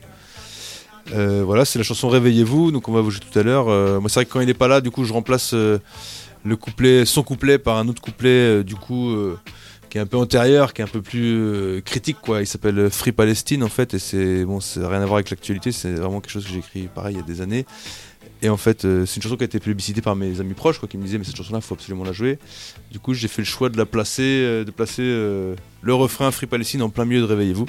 Euh, voilà, c'est la chanson Réveillez-vous, donc on va vous jouer tout à l'heure. Euh, moi, c'est vrai que quand il est pas là, du coup, je remplace euh, le couplet, son couplet par un autre couplet, euh, du coup, euh, qui est un peu antérieur, qui est un peu plus euh, critique, quoi. Il s'appelle Free Palestine, en fait, et c'est bon, c'est rien à voir avec l'actualité. C'est vraiment quelque chose que j'ai écrit, pareil, il y a des années. Et en fait, euh, c'est une chanson qui a été plébiscitée par mes amis proches, quoi, qui me disaient mais cette chanson-là, il faut absolument la jouer. Du coup, j'ai fait le choix de la placer, euh, de placer euh, le refrain Free Palestine en plein milieu de Réveillez-vous.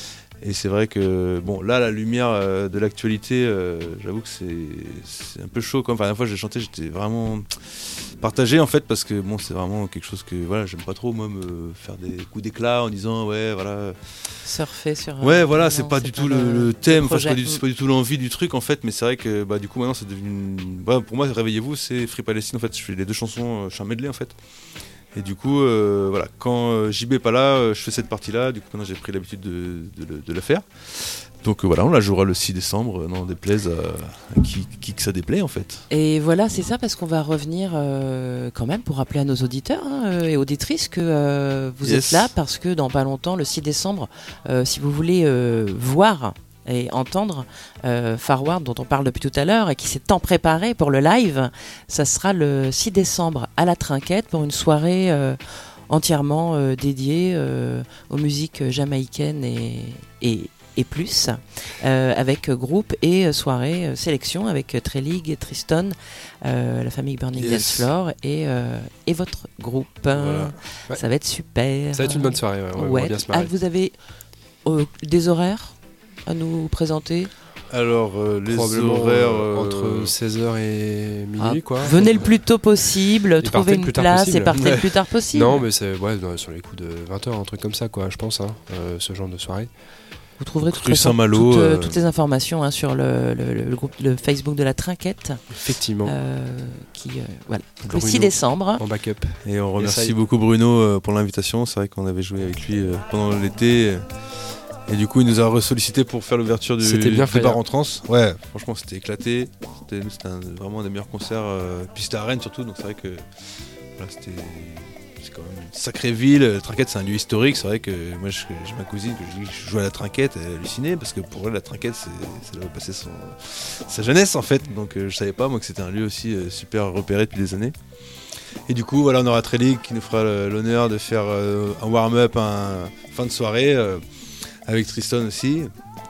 Et c'est vrai que, bon, là, la lumière euh, de l'actualité, euh, j'avoue que c'est, c'est un peu chaud. Comme, enfin, la dernière fois que j'ai chanté, j'étais vraiment partagé, en fait, parce que, bon, c'est vraiment quelque chose que, voilà, j'aime pas trop, moi, me faire des coups d'éclat en disant, ouais, voilà. Surfer sur. Ouais, euh, voilà, non, c'est pas du pas tout le, le thème, enfin, c'est, pas projet. du, c'est pas du tout l'envie du truc, en fait, mais c'est vrai que, bah, du coup, maintenant, c'est devenu. Une... Bah, pour moi, Réveillez-vous, c'est Free Palestine, en fait. Je fais les deux chansons, je suis un medley, en fait. Et du coup, euh, voilà, quand euh, J B est pas là, euh, je fais cette partie-là. Du coup, maintenant, j'ai pris l'habitude de, de, de la faire. Donc euh, voilà, on la jouera le six décembre, euh, non, déplaise à, à qui, qui que ça déplaît, en fait. Et voilà, c'est ça, parce qu'on va revenir euh, quand même pour rappeler à nos auditeurs hein, euh, et auditrices que euh, vous Yes. êtes là, parce que dans pas longtemps, le six décembre, euh, si vous voulez euh, voir et entendre euh, Farward, dont on parle depuis tout à l'heure et qui s'est tant préparé pour le live, ça sera le six décembre à la Trinquette pour une soirée euh, entièrement euh, dédiée euh, aux musiques jamaïcaines et, et, et plus, euh, avec groupe et euh, soirée euh, sélection avec Trellig, Triston, euh, la famille Burning Yes. Dance Floor et, euh, et votre groupe. Voilà. Ouais. Ça va être super. Ça va être une bonne soirée, ouais, on va- on va Ouais. bien se Ah, marrer. vous avez euh, des horaires à nous présenter? Alors, euh, les Probablement horaires. euh, euh, entre seize heures et minuit Ah, quoi. Venez le plus tôt possible, Et trouvez partez le une plus tard place possible. et partez Ouais. le plus tard possible. Non mais c'est ouais, non, sur les coups de vingt heures, un truc comme ça quoi, je pense, hein, euh, ce genre de soirée. Vous trouverez de toute Rue façon Saint-Malo, toutes, euh, euh, toutes les informations hein, sur le, le- le groupe le Facebook de la Trinquette, Effectivement, euh, qui euh, voilà, le Bruno. six décembre. en backup. Et on remercie Essaye. beaucoup Bruno euh, pour l'invitation. C'est vrai qu'on avait joué avec lui euh, pendant l'été. euh, Et du coup, il nous a ressollicité pour faire l'ouverture du, C'était bien du fait, bar hein. en trance. Ouais, franchement, c'était éclaté. C'était, c'était un- vraiment un des meilleurs concerts. Euh, puis c'était à Rennes surtout, donc c'est vrai que voilà, c'était c'est quand même une sacrée ville. Trinquette, c'est un lieu historique. C'est vrai que moi, je- j'ai ma cousine que je dis que je jouais à la Trinquette, elle est hallucinée parce que pour elle, la Trinquette, c'est, c'est là où passait son, sa jeunesse en fait. Donc euh, je savais pas moi que c'était un lieu aussi euh, super repéré depuis des années. Et du coup, voilà, on aura Trellig qui nous fera le- l'honneur de faire euh, un warm-up, un fin de soirée. euh, avec Tristan aussi.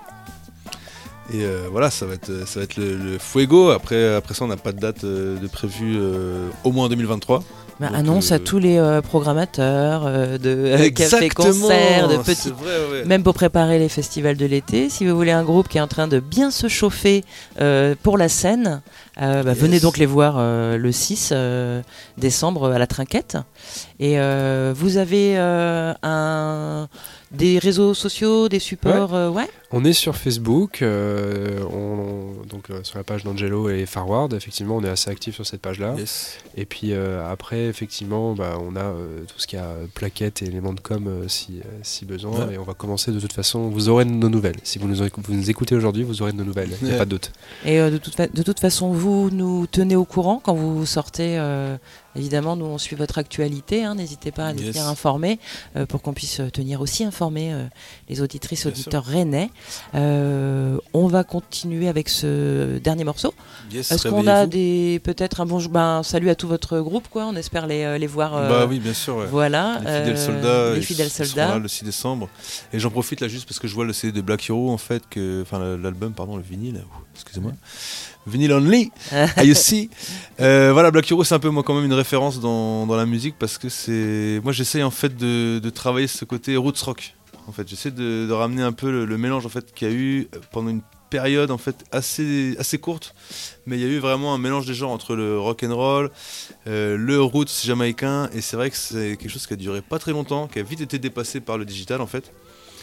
Et euh, voilà, ça va être, ça va être le, le Fuego. Après, après ça, on n'a pas de date euh, de prévue euh, au moins en deux mille vingt-trois. Bah, Donc, annonce euh, à tous les euh, programmateurs euh, de euh, Exactement, café-concerts, de c'est petits. vrai, ouais. Même pour préparer les festivals de l'été, si vous voulez un groupe qui est en train de bien se chauffer euh, pour la scène, euh, bah, Yes. venez donc les voir euh, le six euh, décembre à la Trinquette. Et euh, vous avez euh, un, des réseaux sociaux, des supports, euh, ouais. On est sur Facebook, euh, on, donc euh, sur la page d'Angelo et Farward, effectivement on est assez actif sur cette page-là. Yes. Et puis euh, après, effectivement, bah, on a euh, tout ce qu'il y a euh, plaquettes et éléments de com euh, si, euh, si besoin. Ouais. Et on va commencer de toute façon, vous aurez de nos nouvelles. Si vous nous, vous nous écoutez aujourd'hui, vous aurez de nos nouvelles, il n'y a Ouais. pas de doute. Et euh, de, toute fa- de toute façon, vous nous tenez au courant quand vous sortez. euh, évidemment, nous on suit votre actualité. hein, N'hésitez pas à nous Yes. tenir informés euh, pour qu'on puisse euh, tenir aussi informés euh, les auditrices, Bien auditeurs rennais. Euh, euh, on va continuer avec ce dernier morceau. Yes, Est-ce qu'on a des peut-être un bonjour, ben salut à tout votre groupe quoi. On espère les euh, les voir. Euh, bah oui, bien sûr. Ouais. Voilà. Les fidèles euh, soldats. les fidèles ils soldats. seront là le six décembre. Et j'en profite là juste parce que je vois le C D de Black Hero en fait, que, enfin l'album, pardon, le vinyle. Ouh, excusez-moi. Vinyl Only, I U C. Euh, voilà, Black Hero, c'est un peu moi quand même une référence dans, dans la musique parce que c'est, moi j'essaye en fait de, de travailler ce côté roots rock. En fait, j'essaie de, de ramener un peu le, le mélange en fait qu'il y a eu pendant une période en fait assez assez courte, mais il y a eu vraiment un mélange des genres entre le rock and roll, euh, le roots jamaïcain, et c'est vrai que c'est quelque chose qui a duré pas très longtemps, qui a vite été dépassé par le digital en fait.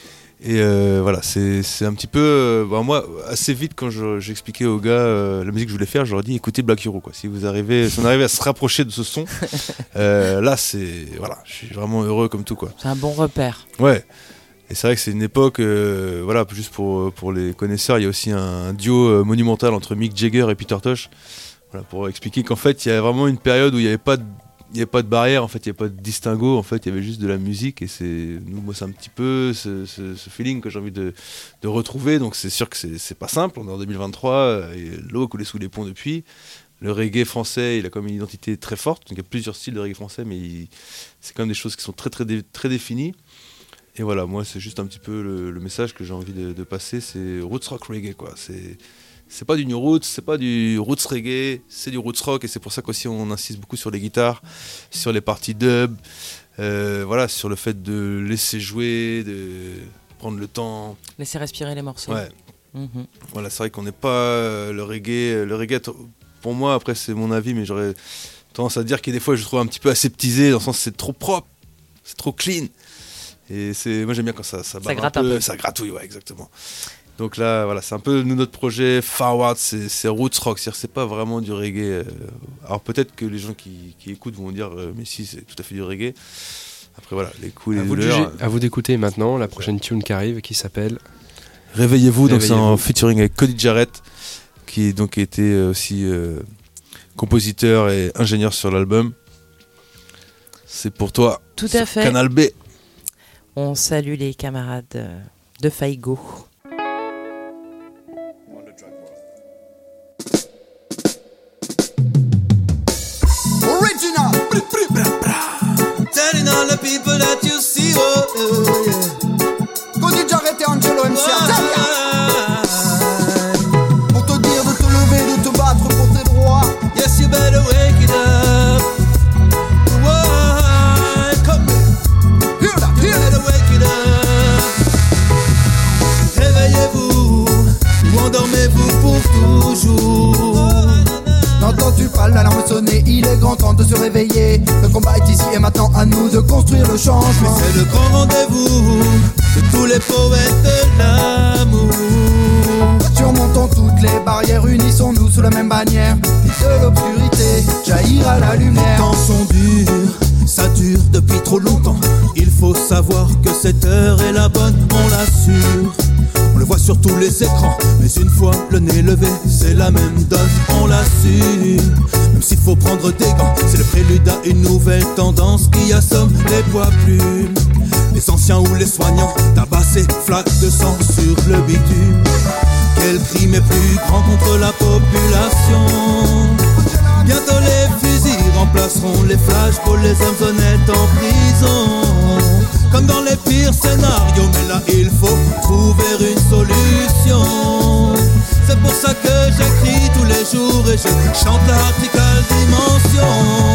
Et euh, voilà, c'est, c'est un petit peu... Euh, bah moi, assez vite, quand je, j'expliquais aux gars euh, la musique que je voulais faire, je leur ai dit écoutez Black Hero, quoi. Si vous arrivez, si on arrive à se rapprocher de ce son, euh, là, c'est... Voilà, je suis vraiment heureux comme tout, quoi. C'est un bon repère. Ouais. Et c'est vrai que c'est une époque... Euh, voilà, juste pour, pour les connaisseurs, il y a aussi un, un duo monumental entre Mick Jagger et Peter Tosh. Voilà, pour expliquer qu'en fait, il y a vraiment une période où il n'y avait pas de... Il n'y avait pas de barrière, en fait, il n'y avait pas de distinguo, en fait, il y avait juste de la musique, et c'est, nous, moi, c'est un petit peu ce, ce, ce feeling que j'ai envie de, de retrouver, donc c'est sûr que c'est, c'est pas simple, on est en deux mille vingt-trois, et l'eau a coulé sous les ponts depuis, le reggae français, il a quand même une identité très forte, donc il y a plusieurs styles de reggae français, mais il, c'est quand même des choses qui sont très, très, dé, très définies, et voilà, moi, c'est juste un petit peu le, le message que j'ai envie de, de passer, c'est roots rock reggae, quoi, c'est... C'est pas du new roots, c'est pas du roots reggae, c'est du roots rock, et c'est pour ça qu'aussi on insiste beaucoup sur les guitares, sur les parties dub, euh, voilà, sur le fait de laisser jouer, de prendre le temps. Laisser respirer les morceaux. Ouais. Mm-hmm. Voilà, c'est vrai qu'on n'est pas euh, le reggae. Le reggae, pour moi, après c'est mon avis, mais j'aurais tendance à dire qu'il y a des fois je trouve un petit peu aseptisé, dans le sens que c'est trop propre, c'est trop clean. Et c'est, moi j'aime bien quand ça, ça, ça gratte un peu, un peu. Ça gratouille, ouais, exactement. Donc là, voilà, c'est un peu nous, notre projet Farward, c'est, c'est roots rock, c'est-à-dire c'est pas vraiment du reggae. Euh, alors peut-être que les gens qui, qui écoutent vont dire, euh, mais si, c'est tout à fait du reggae. Après voilà, les coups et les douleurs. À vous d'écouter maintenant la prochaine tune qui arrive, qui s'appelle Réveillez-vous. Réveillez-vous. Donc c'est en featuring avec Cody Jarrett, qui donc était aussi euh, compositeur et ingénieur sur l'album. C'est pour toi. Tout à fait. Canal B. On salue les camarades de Faigo. Original. Telling all the people that you see, oh, oh yeah. Cody Jarrett et Angelo M C. Why? Pour te dire de te lever, de te battre pour tes droits. Yes, you better wake it up. Why? Come here. Hear that, You hear better that. wake it up. Réveillez-vous, ou endormez-vous pour toujours. N'entends-tu pas l'alarme sonner? Il est grand temps de se réveiller. Le combat est ici et maintenant, à nous de construire le changement. C'est le grand rendez-vous de tous les poètes de l'amour. Surmontons toutes les barrières, unissons-nous sous la même bannière. Et de l'obscurité jaillira la Les lumière. temps sont durs, ça dure depuis trop longtemps. Il faut savoir que cette heure est la bonne, on l'assure. On le voit sur tous les écrans, mais une fois le nez levé, c'est la même donne, on l'assure. Même s'il faut prendre des gants, c'est le prélude à une nouvelle tendance qui assomme les poids plumes. Les anciens ou les soignants, tabassés, flaques de sang sur le bitume. Quel crime est plus grand contre la population? Bientôt les fusils remplaceront les flashs pour les hommes honnêtes en prison. Comme dans les pires scénarios, mais là il faut trouver une solution. C'est pour ça que j'écris tous les jours et je chante l'article dimension.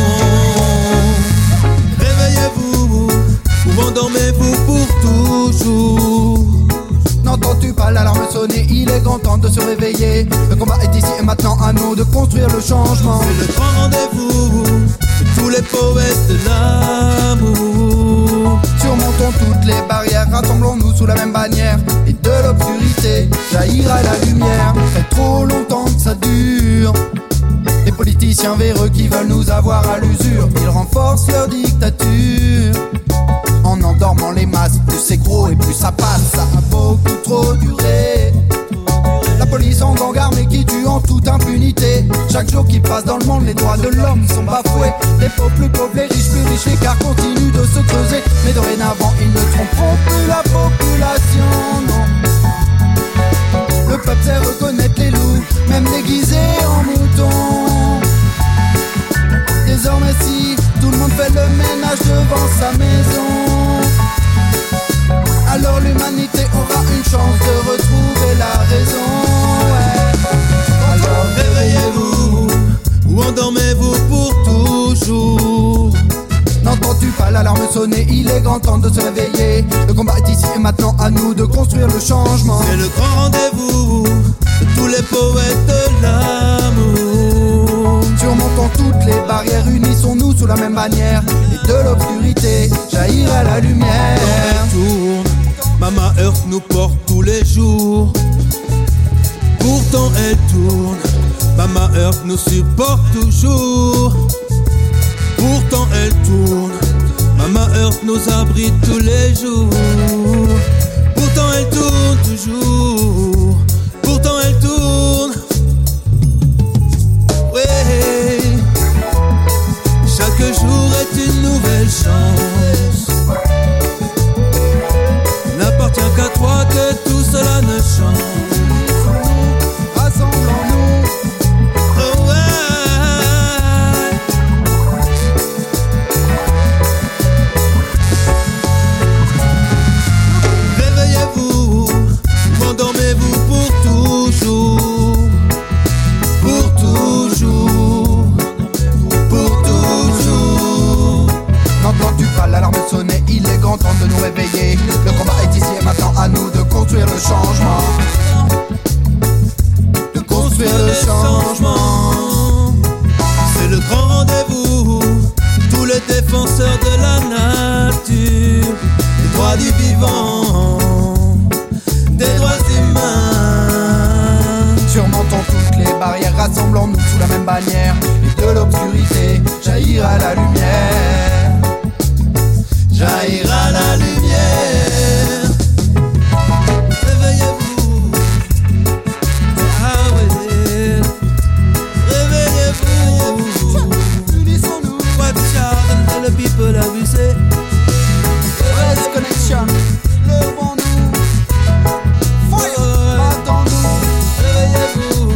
Réveillez-vous ou endormez-vous pour toujours. N'entends-tu pas l'alarme sonner? Il est grand temps de se réveiller. Le combat est ici et maintenant, à nous de construire le changement. C'est le grand rendez-vous de tous les poètes de l'amour. Surmontons toutes les barrières, rassemblons-nous sous la même bannière. Et de l'obscurité jaillira la lumière. Fait trop longtemps que ça dure. Les politiciens véreux qui veulent nous avoir à l'usure, ils renforcent leur dictature. En endormant les masses, plus c'est gros et plus ça passe. Ça a beaucoup trop duré. La police en gang armée qui tue en toute impunité. Chaque jour qui passe dans le monde, les droits de l'homme sont bafoués. Les pauvres plus pauvres, les riches plus riches, l'écart continue de se creuser. Mais dorénavant, ils ne tromperont plus la population, non. Le peuple même déguisé en mouton. Désormais si tout le monde fait le ménage devant sa maison, alors l'humanité aura une chance de retrouver la raison, ouais. Alors réveillez-vous, ou endormez-vous pour toujours. N'entends-tu pas l'alarme sonner? Il est grand temps de se réveiller. Le combat est ici et maintenant, à nous de construire le changement. C'est le grand rendez-vous de tous les poètes de l'amour. Surmontons toutes les barrières, unissons-nous sous la même bannière. Et de l'obscurité jaillira la lumière. Elle tourne, Mama Earth nous porte tous les jours. Pourtant elle tourne, Mama Earth nous supporte toujours. Pourtant elle tourne, Mama Earth nous abrite tous les jours. Pourtant elle tourne toujours, pourtant elle tourne. Ouais, chaque jour est une nouvelle chance. N'appartient qu'à toi que tout cela ne change. Rassemblons-nous. Oh ouais. Réveillez-vous, endormez-vous pour toujours. Pour toujours. Pour toujours. N'entends-tu pas l'alarme sonner? Il est grand temps de nous réveiller. Le combat est ici et maintenant, à nous de construire le changement. De construire le changement. C'est le grand rendez-vous, tous les défenseurs de la nature, des droits du vivant, des droits humains. Surmontons toutes les barrières, rassemblons-nous sous la même bannière. Et de l'obscurité jaillira la lumière. Jaillira la lumière. Réveillez-vous. Ah ouais. Réveillez-vous. Unissons-nous. Watch out and tell the people that we say. Rest connection. Levons-nous. Fire. Battons-nous. Réveillez-vous.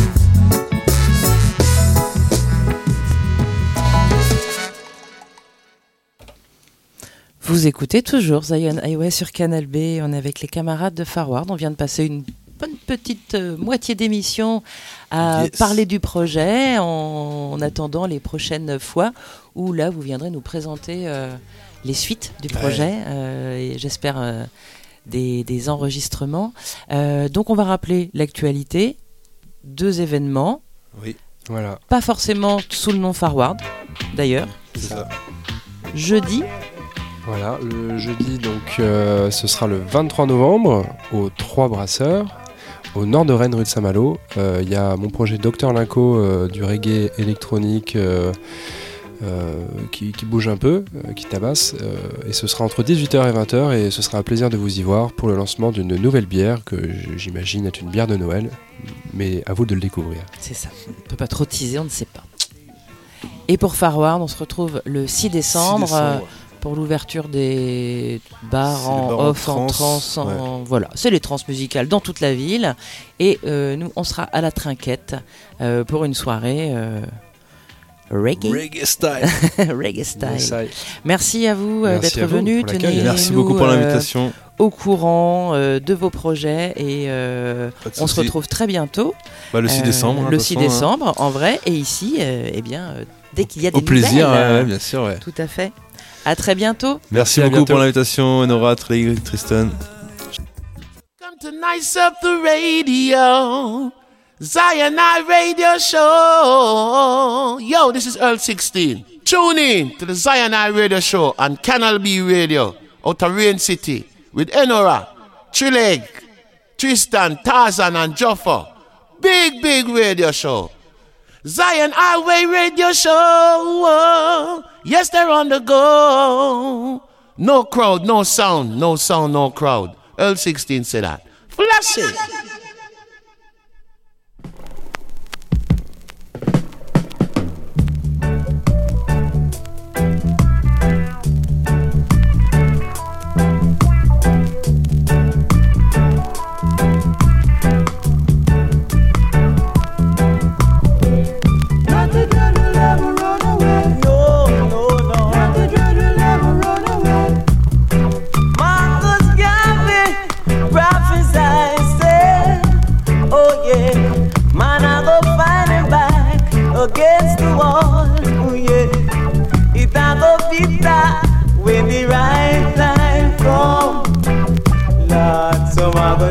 Vous écoutez toujours Zion Highway sur Canal B. On est avec les camarades de Farward. On vient de passer une bonne petite euh, moitié d'émission à Yes. parler du projet en, en attendant les prochaines fois où là vous viendrez nous présenter euh, les suites du projet. Euh, et j'espère euh, des, des enregistrements. Euh, donc on va rappeler l'actualité, deux événements, Oui, Voilà. pas forcément sous le nom Farward d'ailleurs. c'est ça. Jeudi, Voilà, le jeudi, donc, euh, ce sera le vingt-trois novembre, aux Trois Brasseurs, au nord de Rennes, rue de Saint-Malo. Euh, Il y a mon projet Docteur Linko, euh, du reggae électronique, euh, euh, qui, qui bouge un peu, euh, qui tabasse. Euh, et ce sera entre dix-huit heures et vingt heures, et ce sera un plaisir de vous y voir pour le lancement d'une nouvelle bière, que j'imagine être une bière de Noël, mais à vous de le découvrir. c'est ça. On ne peut pas trop teaser, on ne sait pas. Et pour Farward, on se retrouve le six décembre. six décembre. euh, pour l'ouverture des bars C'est en les bars en off, en trans, trance, en... voilà, c'est les trans musicales dans toute la ville. Et euh, nous, on sera à la Trinquette euh, pour une soirée euh, reggae, Reggae style. reggae style. Yes, I- Merci à vous euh, Merci d'être à vous venus. pour l'accueil. Tenez-nous, Merci beaucoup pour euh, l'invitation. au courant euh, de vos projets et euh, Pas de on se soucis. retrouve très bientôt. Bah, le six Euh, décembre. hein, le de six toute façon, hein. décembre, en vrai. Et ici, euh, eh bien, euh, dès qu'il y a des Au plaisir, nouvelles, ouais, euh, ouais, bien sûr. Ouais. tout à fait. À très bientôt. Merci à beaucoup bientôt. pour l'invitation, Nora, Trey, Tristan. Come to Nice Up the Radio, Zion I Radio Show. Yo, this is Earl sixteen. Tune in to the Zion I Radio Show on Canal B Radio, out of Rain City, with Enora, Trileg, Tristan, Tarzan, and Joffa. Big, big radio show. Zion Highway Radio Show. Yes, they're on the go. No crowd, no sound, no sound, no crowd. Earl sixteen said that. Flash it.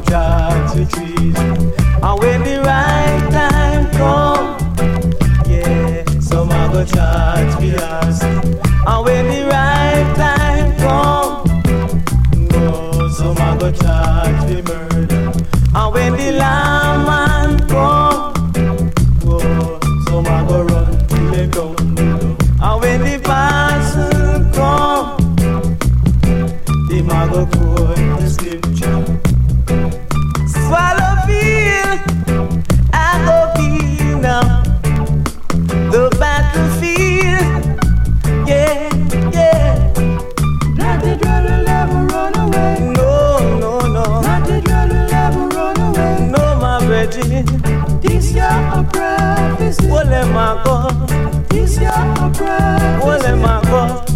charge the trees. And when the right time come, yeah, some a go charge the ass. And when the right time come, no, some a go charge the murder. And when the lawman come, oh, some a go run till they come. And when the parson come, him a go quote the scripture. Swallow field, I go be now. The battlefield, yeah, yeah. Not the girl will ever run away. No, no, no. Not the girl will ever run away. No, my virgin. This year a prophecy. Well, let my God. This year a prophecy. Well, let my God.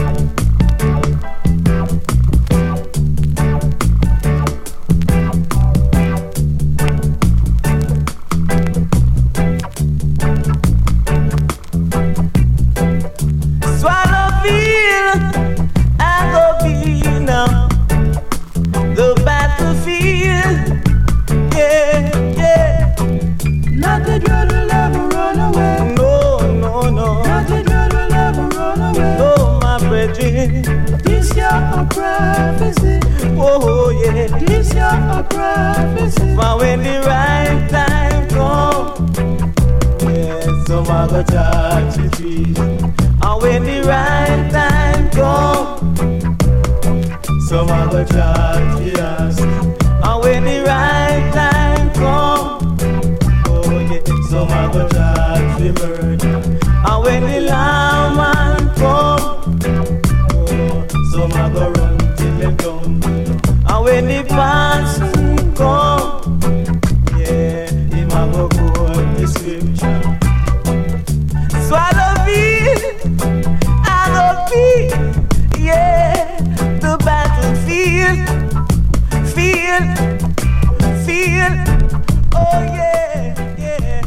This year a prophecy. Oh yeah, this year a prophecy. But when the right time comes, yeah, some a go charge the trees. And when the right time comes, some a go charge the ass. And when the right time comes, oh yeah, some a go charge the murder. And when the lawman comes, some a go run till them come. And when the parson come, yeah, him a go quote the scripture. Swallow field, I go be, yeah, the battlefield, field, field, oh yeah, yeah.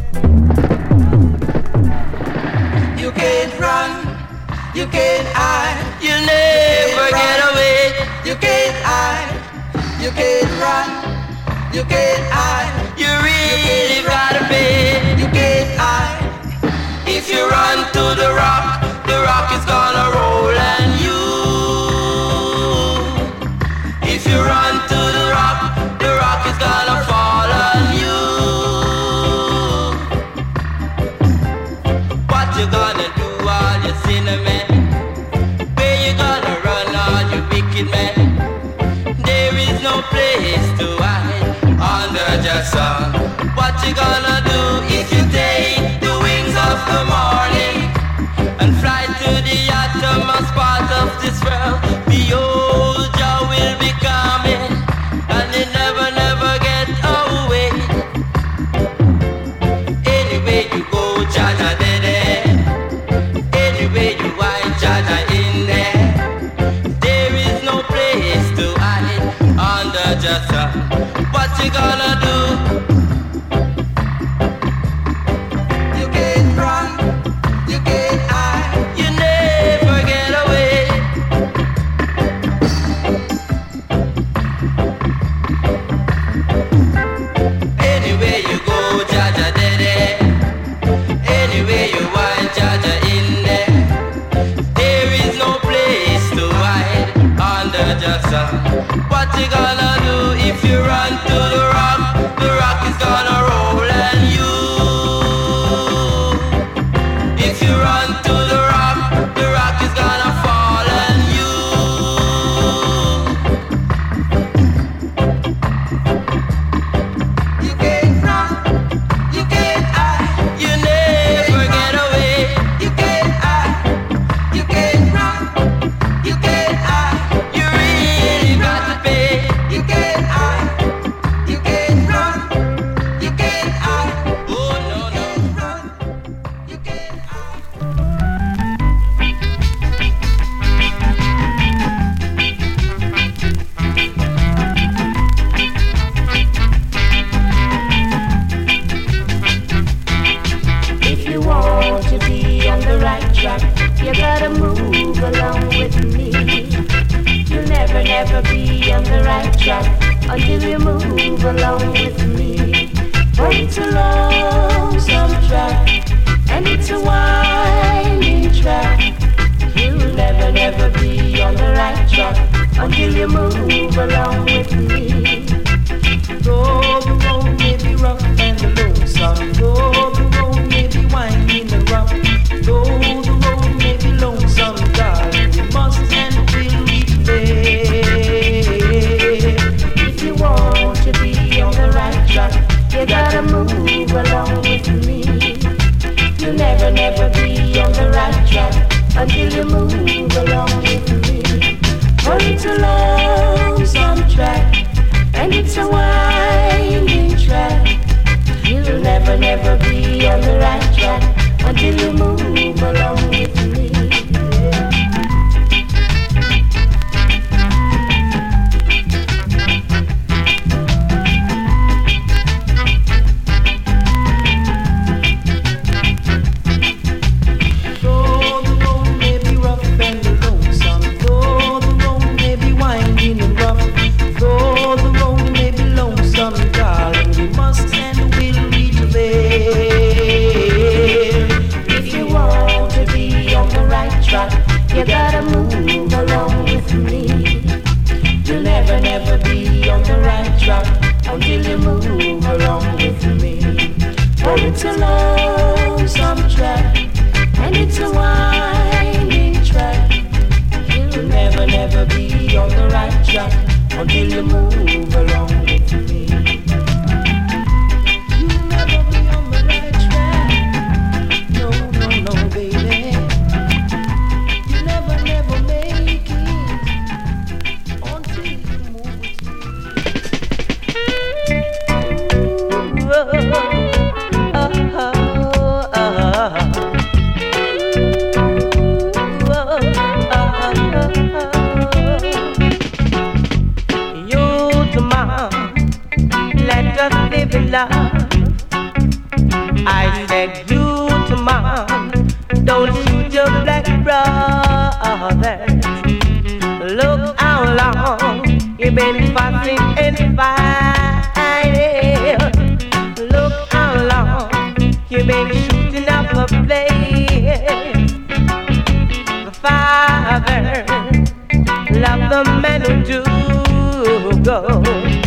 You can't run, you can't hide. You never get away. You can't hide. You can't run. You can't hide. You really gotta pay. You can't hide. If you run to the rock, the rock is gonna roll on you. If you run to the rock, the rock is gonna fall on you. What you gonna do while you sinner man? There is no place to hide under the sun. What you gonna do if you take the wings of the morning and fly to the uttermost part of this world? The old Jah will be coming and they never, never get away. Anyway you go, Jah Jah there. Anyway you wind, Jah Jah in there. Just uh, what you gonna do? You can't run, you can't hide, you never get away. Anywhere you go, Jah Jah there. Anywhere you want, Jah Jah in there. There is no place to hide under the sun. What you gonna do if you run to the rock? The rock is gonna roll on you. If you run to the rock, the rock is gonna fall on you. You can't run, you can't hide, you never get away. You can't hide, you can't run, you can't hide, you really got to pay. You can't hide, you can't run, you can't hide. Oh no no, run, you can't hide. If you want to be on the right track, you gotta move along with me. You'll never, never be on the right track until you move along with me. For it's a lonesome track, and it's a winding track. You'll never, never be on the right track until you move along with me. Though the road may be rough and the lonesome, though the road may be winding and rough, though the road may be lonesome, darling, you must and will reach there. If you want to be on the right track, you gotta move along with me. You'll never, never be on the right track until you move along with me. For it's a lonesome track, and it's a winding track. You'll never, never be on the right track until you move along with me. Though the road may be rough and lonesome, though the road may be winding and rough, though the road may be lonesome, darling, we must and will reach there. If you want to be on the right track, you gotta move along with me. You'll never, never be on the right track until you move along with me. For it's a lonesome track, and it's a winding track. You'll never, never be on the right track until you move along with me. You'll never be on the right track. No, no, no, baby. You'll never, never make it until you move with me. Ooh, oh, oh, oh, oh. Live in love. I said you to mom, don't shoot your black brothers. Look how long you've been fussing and fighting. Look how long you've been shooting up a place. The father love the man who do go.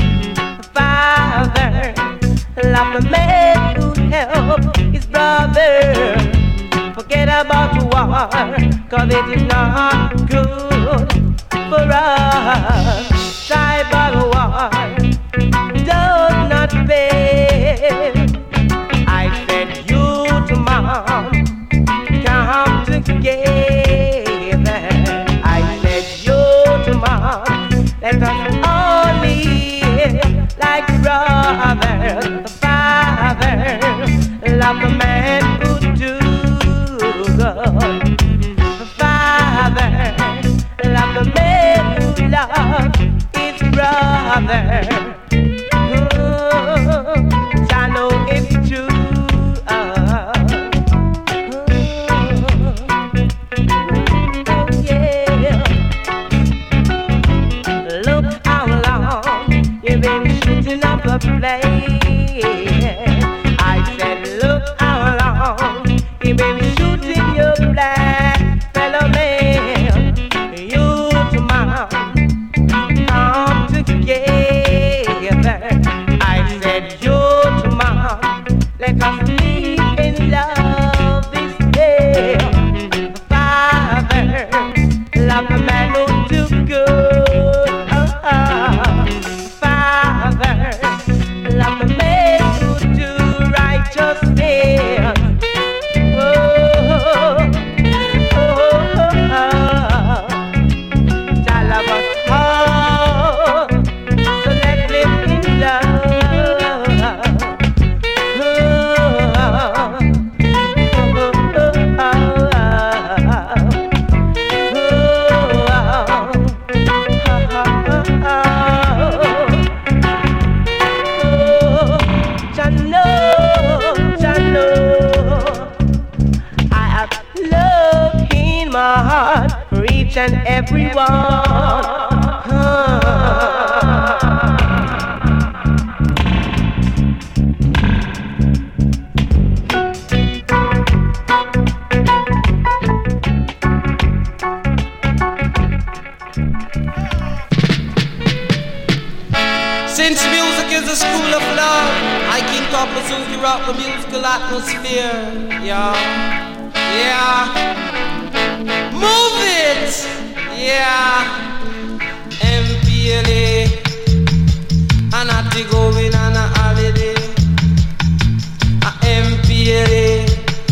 Father, love the man who helped his brother. Forget about war, cause it is not good for us. Tribal war does not pay. I said you to mom, come together. I said you to mom, let us all live like brother. The father love the man who do good. The father love the man who love his brother. Oh, I know it's true. Oh, oh, yeah. Look how long you've been shooting up a plane. I said, look how long you've been shooting your black fellow man. You to mom, come together. I said, you to mom, let us live in love this day. The father love the man who do good. Oh, oh. Father love the man who do righteousness. Oh, oh, oh, oh. Child of us all, so let's live in love. Oh, oh, oh, my heart for each and every one. up the musical atmosphere, yeah, yeah. Move it, yeah. M P L A, and I to going on a holiday. A M P L A,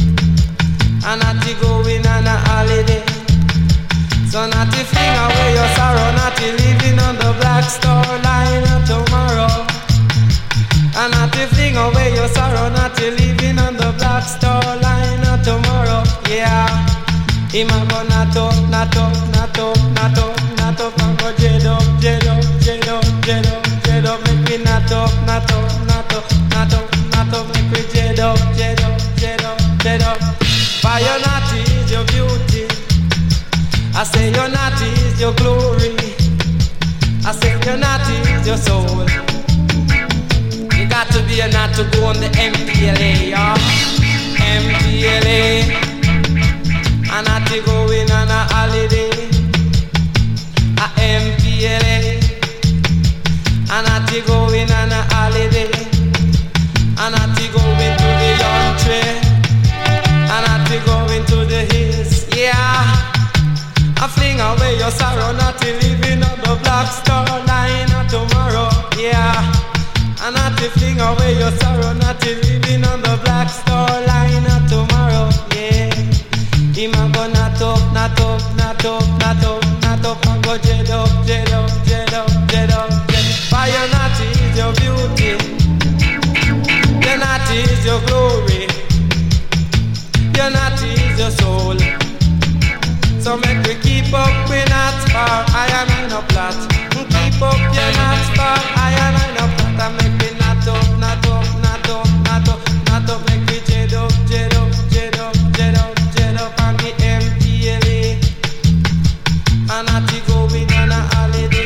and I to going on a holiday. So not to fling away your sorrow, not to living on the Black Star Line of tomorrow. And not to fling away your sorrow, not to living on the Black Star Line of tomorrow. Yeah, him a go not up, not up, not up, not up, not up, and go jet up, jet up, jet up, jet up, jet up, make me not up, not up, not up, not up, not up, make me jet up, jet up, jet up, jet up. For your naughty is your beauty. I say your naughty is your glory. I say your naughty is your soul. You got to be a not to go on the M P L A, yeah. M P L A, and not to go in on a holiday. A M P L A, and not to go in on a holiday. And not to go into the country, and not to go into the hills, yeah. I fling away your sorrow, not to living on the Black Star Line of tomorrow, yeah. And not to fling away your sorrow, not to living on the Black Star Line of tomorrow, yeah. Him a go not up, not up, not up, not up, not up, and go jet up, jet up, jet up, jet up, jet up. For your naughty is your beauty, your naughty is your glory, your naughty is your soul. So make we keep up, we not far, I am in a plot. Keep up, you're not far, I am in a plot. And make we not up, not up, not up, not up, not up. Make we jet up, jet up, jet up, jet up, jet up. And the M P L A, and not to go in on a holiday.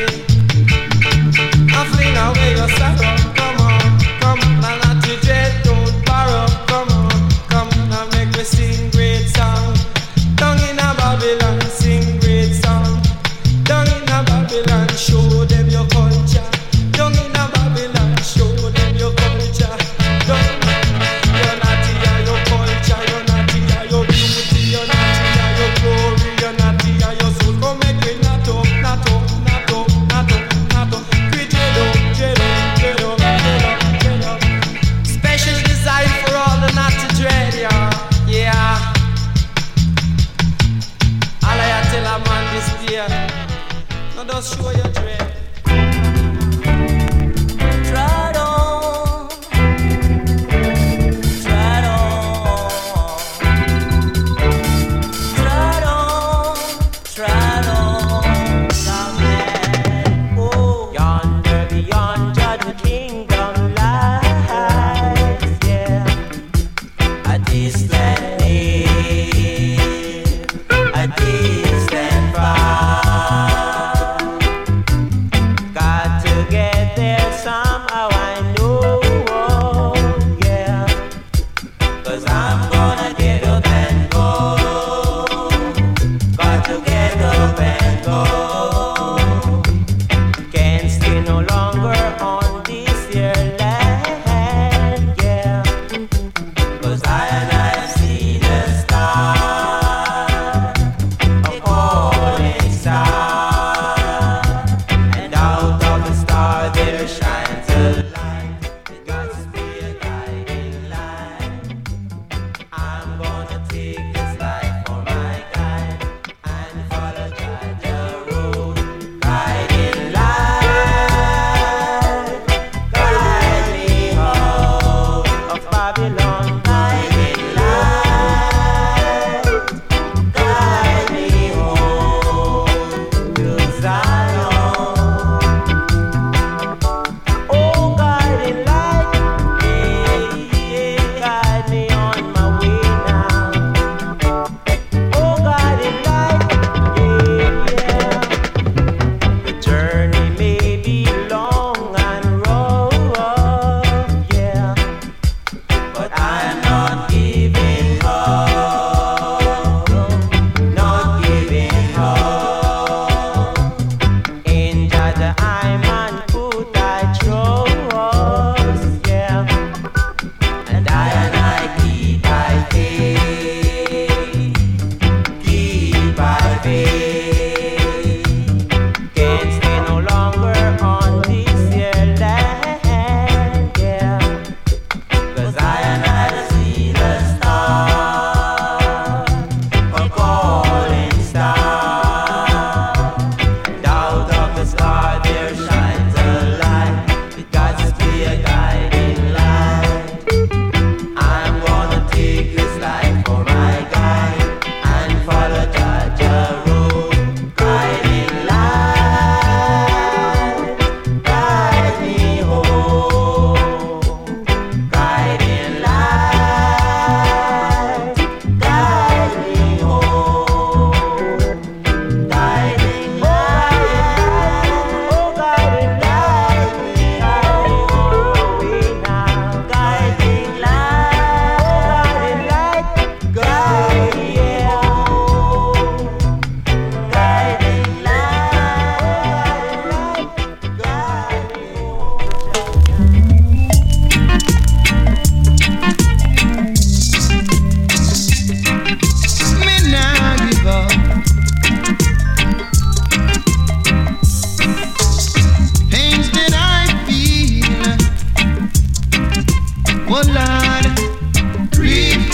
And fling away your sorrow, come on, come on. And not to jet, don't borrow, come on, come on. And make we sing great song. Down in a Babylon, sing great song. Down in a Babylon, show them your culture. Down in a Babylon, show them your culture. Down you're naughty, your culture, you're naughty, your beauty, you're naughty, your glory, you're naughty, your soul. Come make me not up, not up, not up, not up, not up. We jet up, jet up, jet up, jet up, jet up. Special design for all the naughty dread, yeah, yeah. All I tell a man this day, now just show your dread. Try it on, try it on, try it on, try it on. Someday, oh, yonder beyond Judgment Kingdom lies, yeah, a distant near, a distant far. Got to get there somehow, I know, yeah. 'Cause I'm gonna get up and go. Got to get up and go. Can't stay no longer on this here land, yeah. 'Cause I and I see the star, a falling star, and out of the star there shines a light. It got to be a guiding light. I'm gonna take this life for my guide and follow the road. Guiding light, guide me out of Babylon. Guiding light, guide me home to Zion. Oh, guiding light, yeah, yeah, guide me on my way now. Oh, guiding light, yeah, yeah. The journey may be long and rough, yeah, but I'm not giving up, not giving up. In Jah I'm and put I trust, yeah, and I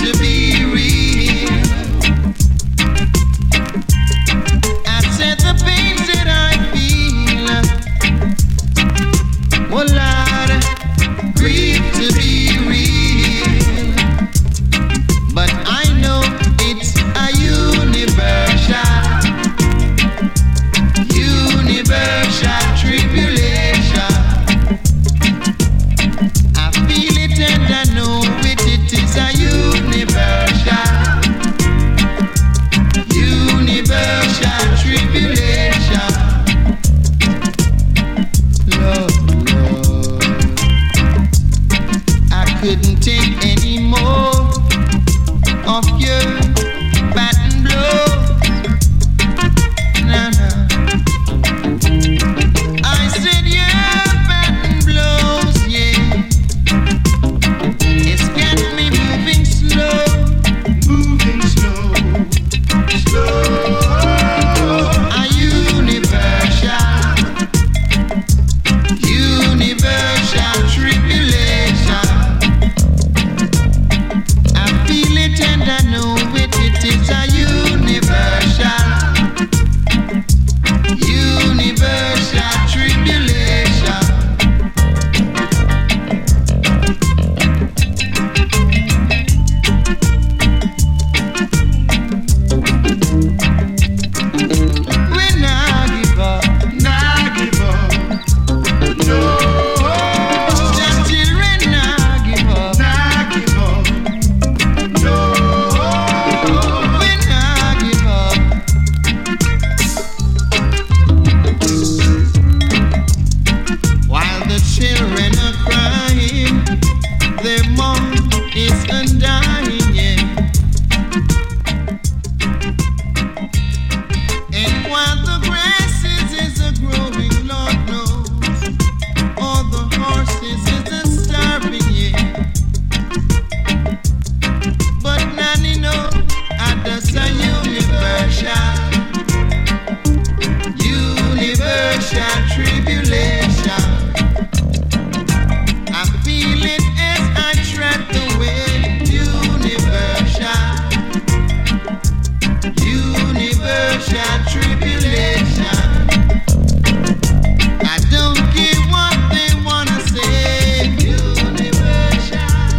to be real. I said the pains that I feel, oh Lord, grieve to be real. But I know it's a universal, universal tribulation. I feel it and I know it, it is a universal, universal tribulation. Lord, Lord, I couldn't take any more of your baton blows. No, no. I said your baton blows, yeah. It's got me moving slow, moving slow, slow. A universal, universal tribulation. I feel it and I know it, it is a universal, universal tribulation. We nah give up, nah give up, no. The children nah give up, nah give up, no. We nah give up. While the children are crying, their mom is undying, yeah. And while the grasses is a growing, Lord knows, all the horses is a starving, yeah. But Nanny know, I does a universal, universal tribulation. I feel it as I tread the way, universal, universal tribulation. I don't care what they wanna say, universal,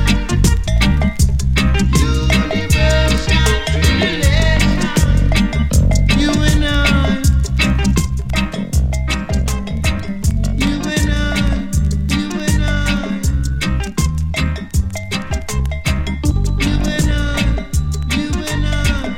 universal tribulation. You and I, you and I, you and I, you and I, you and I.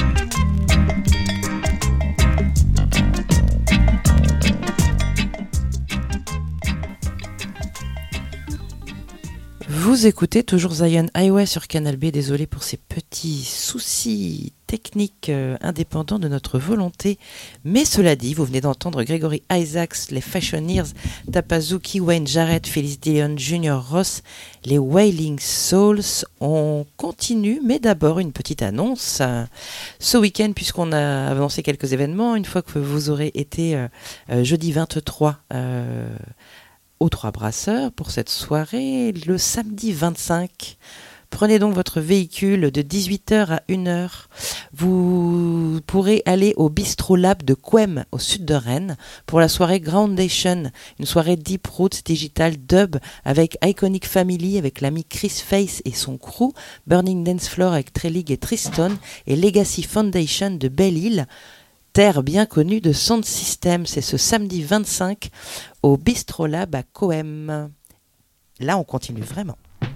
Vous écoutez toujours Zion Highway sur Canal B. Désolé pour ces petits soucis techniques euh, indépendants de notre volonté. Mais cela dit, vous venez d'entendre Gregory Isaacs, les Fashioneers, Tapazuki, Wayne Jarrett, Phyllis Dillon, Junior Ross, les Wailing Souls. On continue, mais d'abord une petite annonce. Ce week-end, puisqu'on a avancé quelques événements, une fois que vous aurez été euh, euh, jeudi vingt-trois... Euh, aux Trois Brasseurs pour cette soirée, le samedi vingt-cinq. Prenez donc votre véhicule de dix-huit heures à une heure. Vous pourrez aller au Bistro Lab de Couem, au sud de Rennes, pour la soirée Groundation, une soirée Deep Roots Digital Dub avec Iconic Family, avec l'ami Chris Face et son crew, Burning Dance Floor avec Trellig et Tristan, et Legacy Foundation de Belle-Île, terre bien connue de Sound System. C'est ce samedi vingt-cinq au Bistro Lab à Coem. Là, on continue vraiment.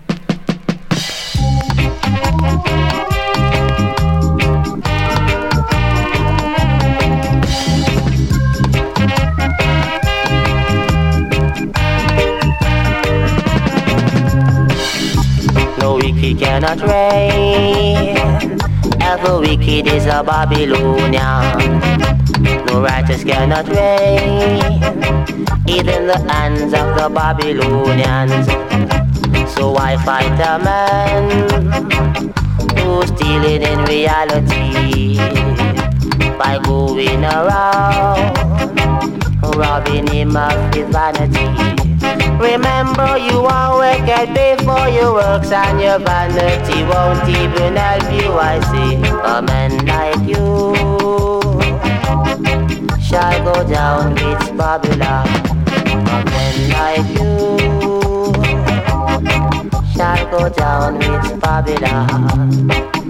No wicked cannot reign, ever wicked is a Babylonian. No righteous cannot reign, even the hands of the Babylonians. So I fight a man who's stealing in reality by going around robbing him of his vanity. Remember you always get paid for your works, and your vanity won't even help you. I see a man like you shall go down with Babylon. A man like you shall go down with Babylon.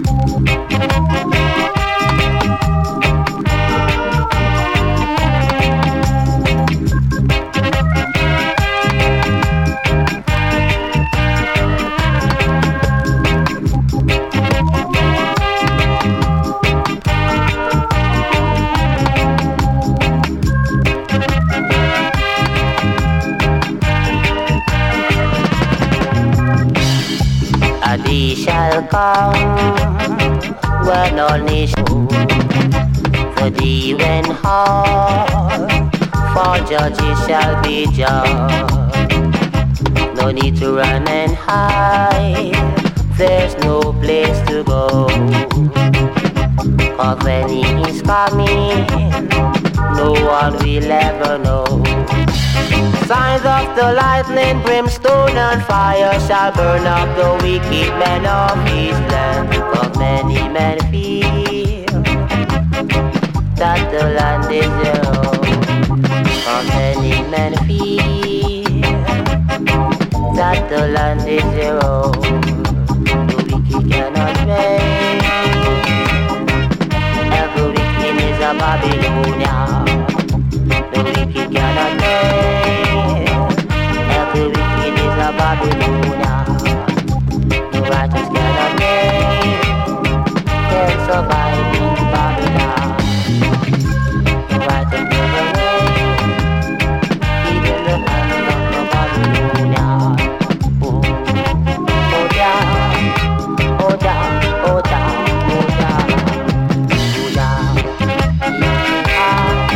A day shall come when all nations, the day when all for judges shall be judged. No need to run and hide, there's no place to go. Cause when he is coming, no one will ever know. Signs of the lightning, brimstone and fire shall burn up the wicked men of his land. Cause many men feel that the land is their own. Cause many men feel that the land is their own. The wicked cannot reign. Every wicked is a Babylonian. The wicked cannot reign. Every wicked is a Babylonian. The righteous cannot reign. Can survive in Babylon. The righteous never reign. Even the hands of the Babylonian. Oh, oh down, oh down, oh down, oh down, oh down. Ah,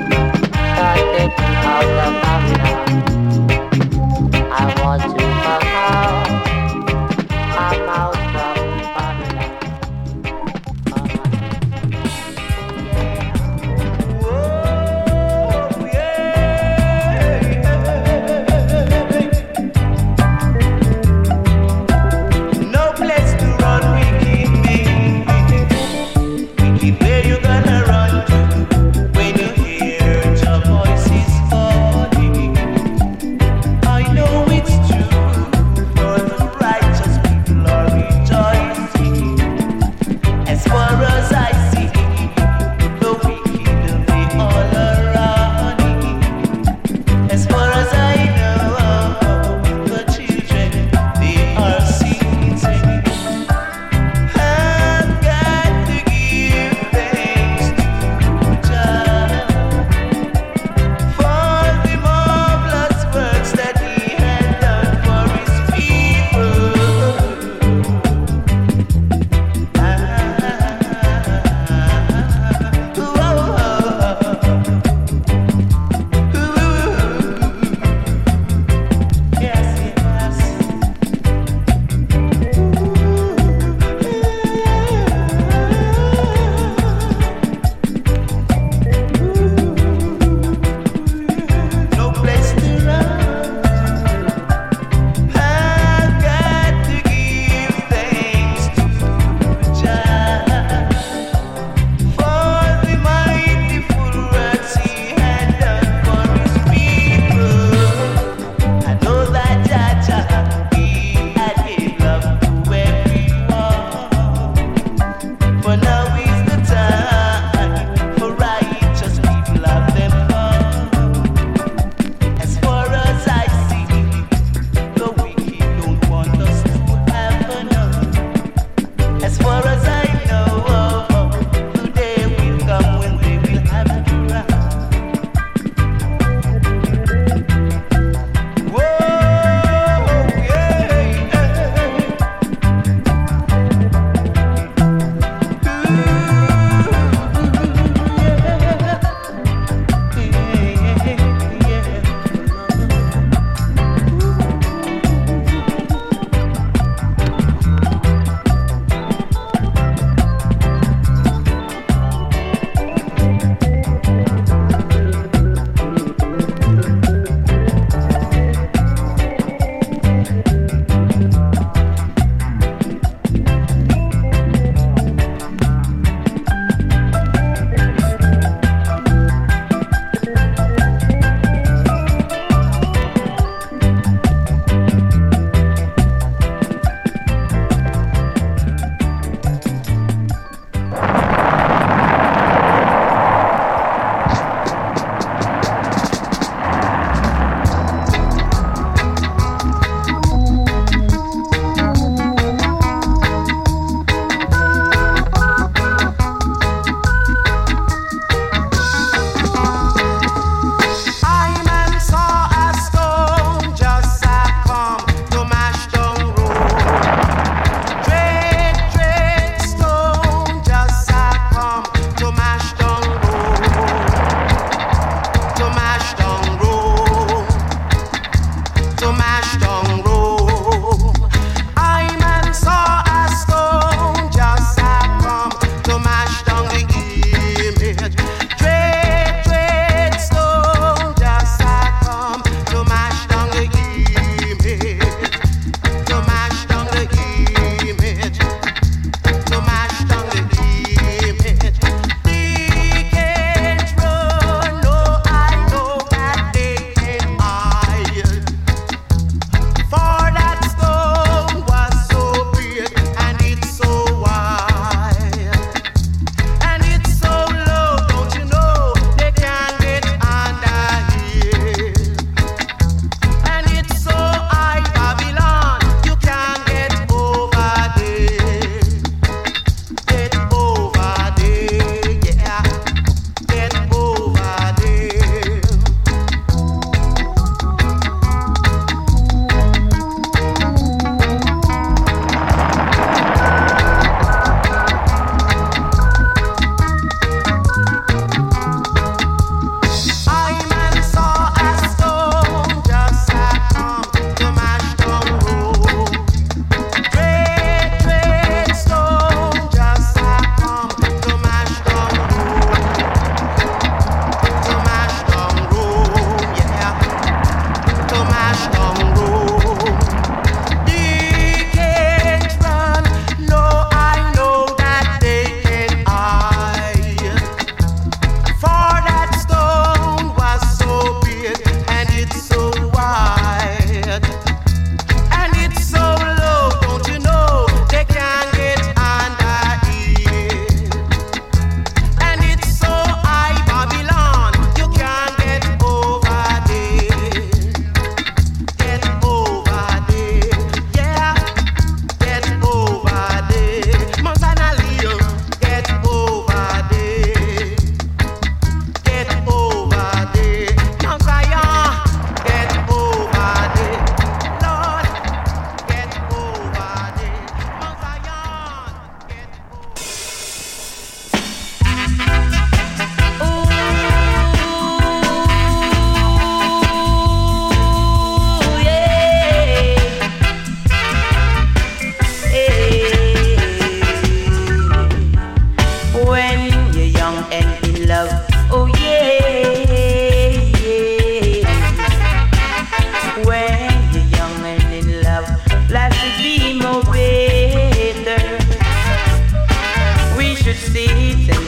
take me out of Babylon. I want to come.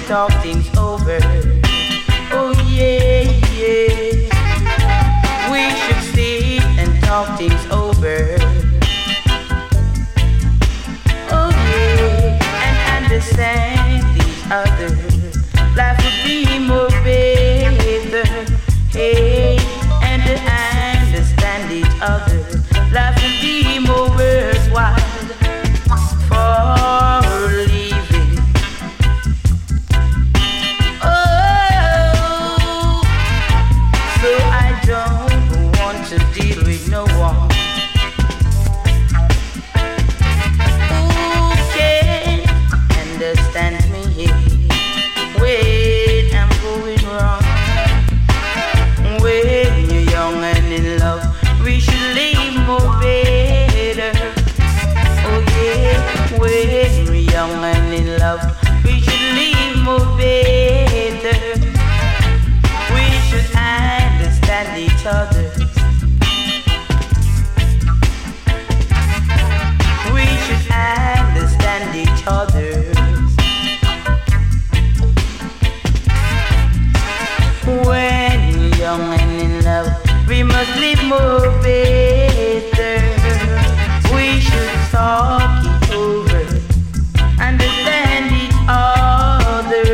talk things over. Oh yeah, yeah. We should sit and talk things over. Oh yeah, and understand each other. Life would be more better. Hey, and to understand each other. Life would be more worthwhile for living. Oh, so I don't want to deal with no one who can understand me when I'm going wrong. When you're young and in love, we should live more better. Oh yeah, when we're young and in love, we should live more better. We should understand each other. We should understand each other. When we're young and in love, we must live more better. We should talk it over, understand each other.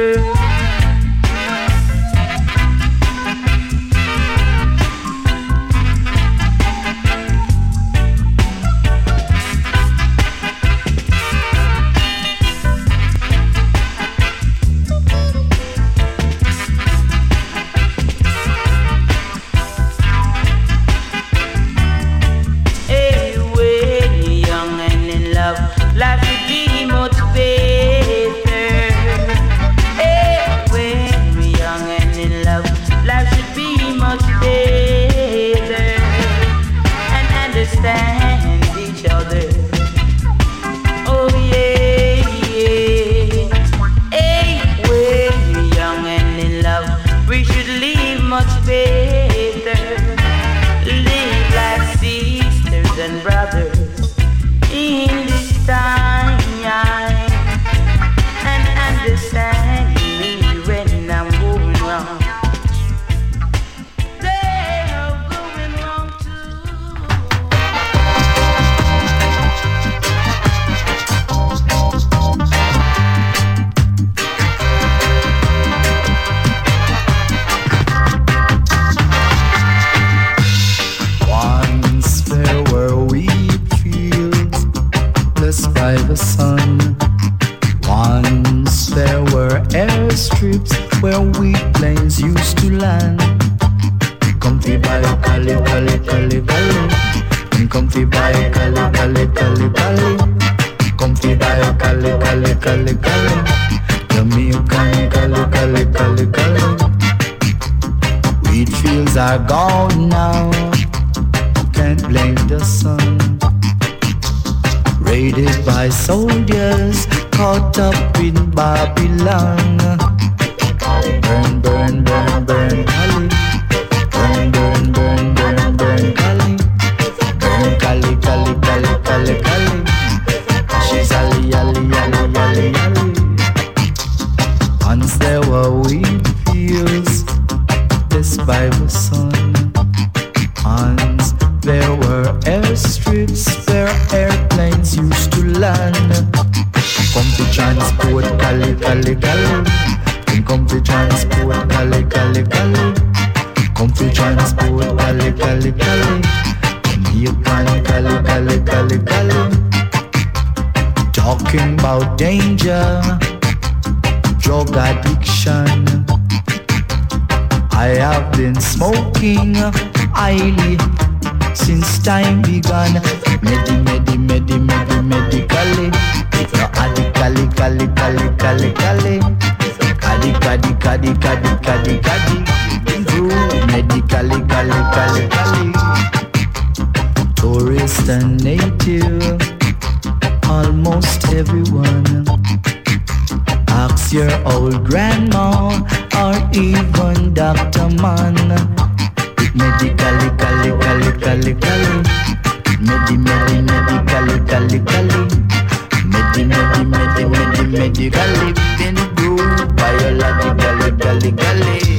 Tourist and native, almost everyone. Ask your old grandma or even Doctor Man. Medically, cali, cali, cali, cali. Medi, medi, medically, cali, cali. Medi, medi, medi, medi, medically. Then do bio gully gully.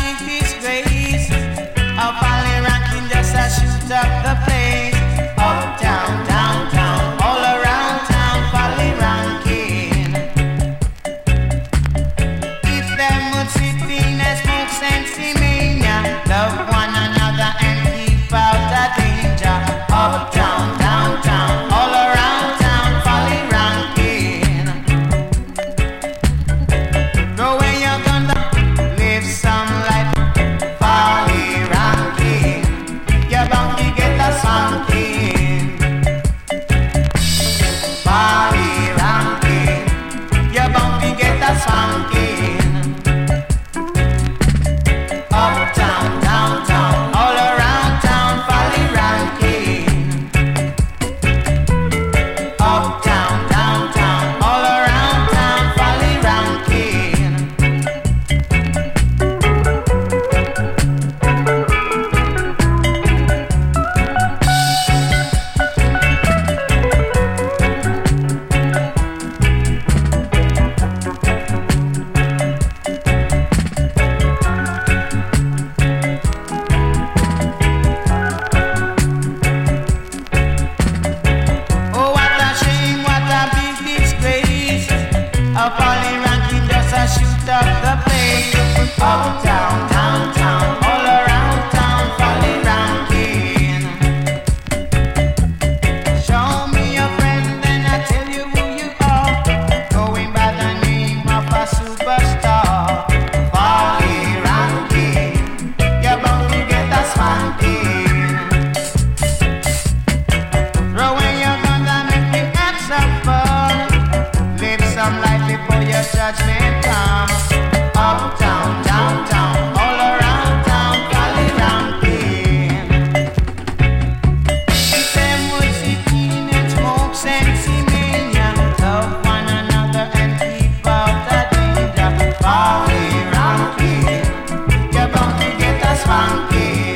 Up the place, up your judgment come. Uptown, downtown, all around town, Cali ranking. Them would see teenage smoke, sexy mania, love one another and keep out the danger. Cali ranking, you're bound to get a spanking.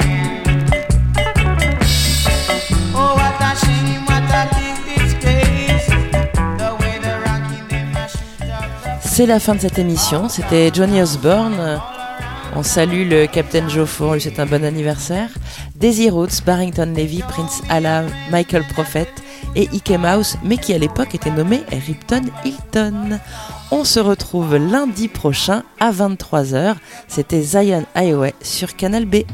Oh, what a shame, what a disgrace. The way the ranking them a shoot up the C'est la fin de cette émission, c'était Johnny Osborne. On salue le Captain Joe Four, lui c'est un bon anniversaire. Daisy Roots, Barrington Levy, Prince Alla, Michael Prophet et Ike Mouse, mais qui à l'époque était nommé Ripton Hilton. On se retrouve lundi prochain à vingt-trois heures. C'était Zion Highway sur Canal B.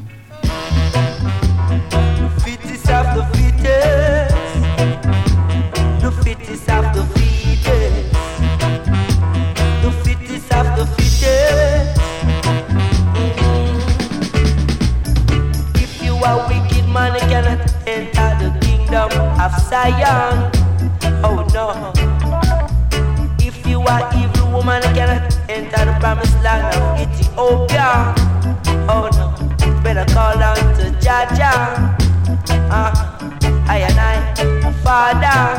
Fittest of the fittest. The fittest of the fittest. The fittest of the fittest. If you are wicked man, you cannot enter the kingdom of Zion. Oh no. If you are evil woman, you cannot enter the promised land of Ethiopia. Oh no. Better call on to Jaja. Uh, I and I, Father.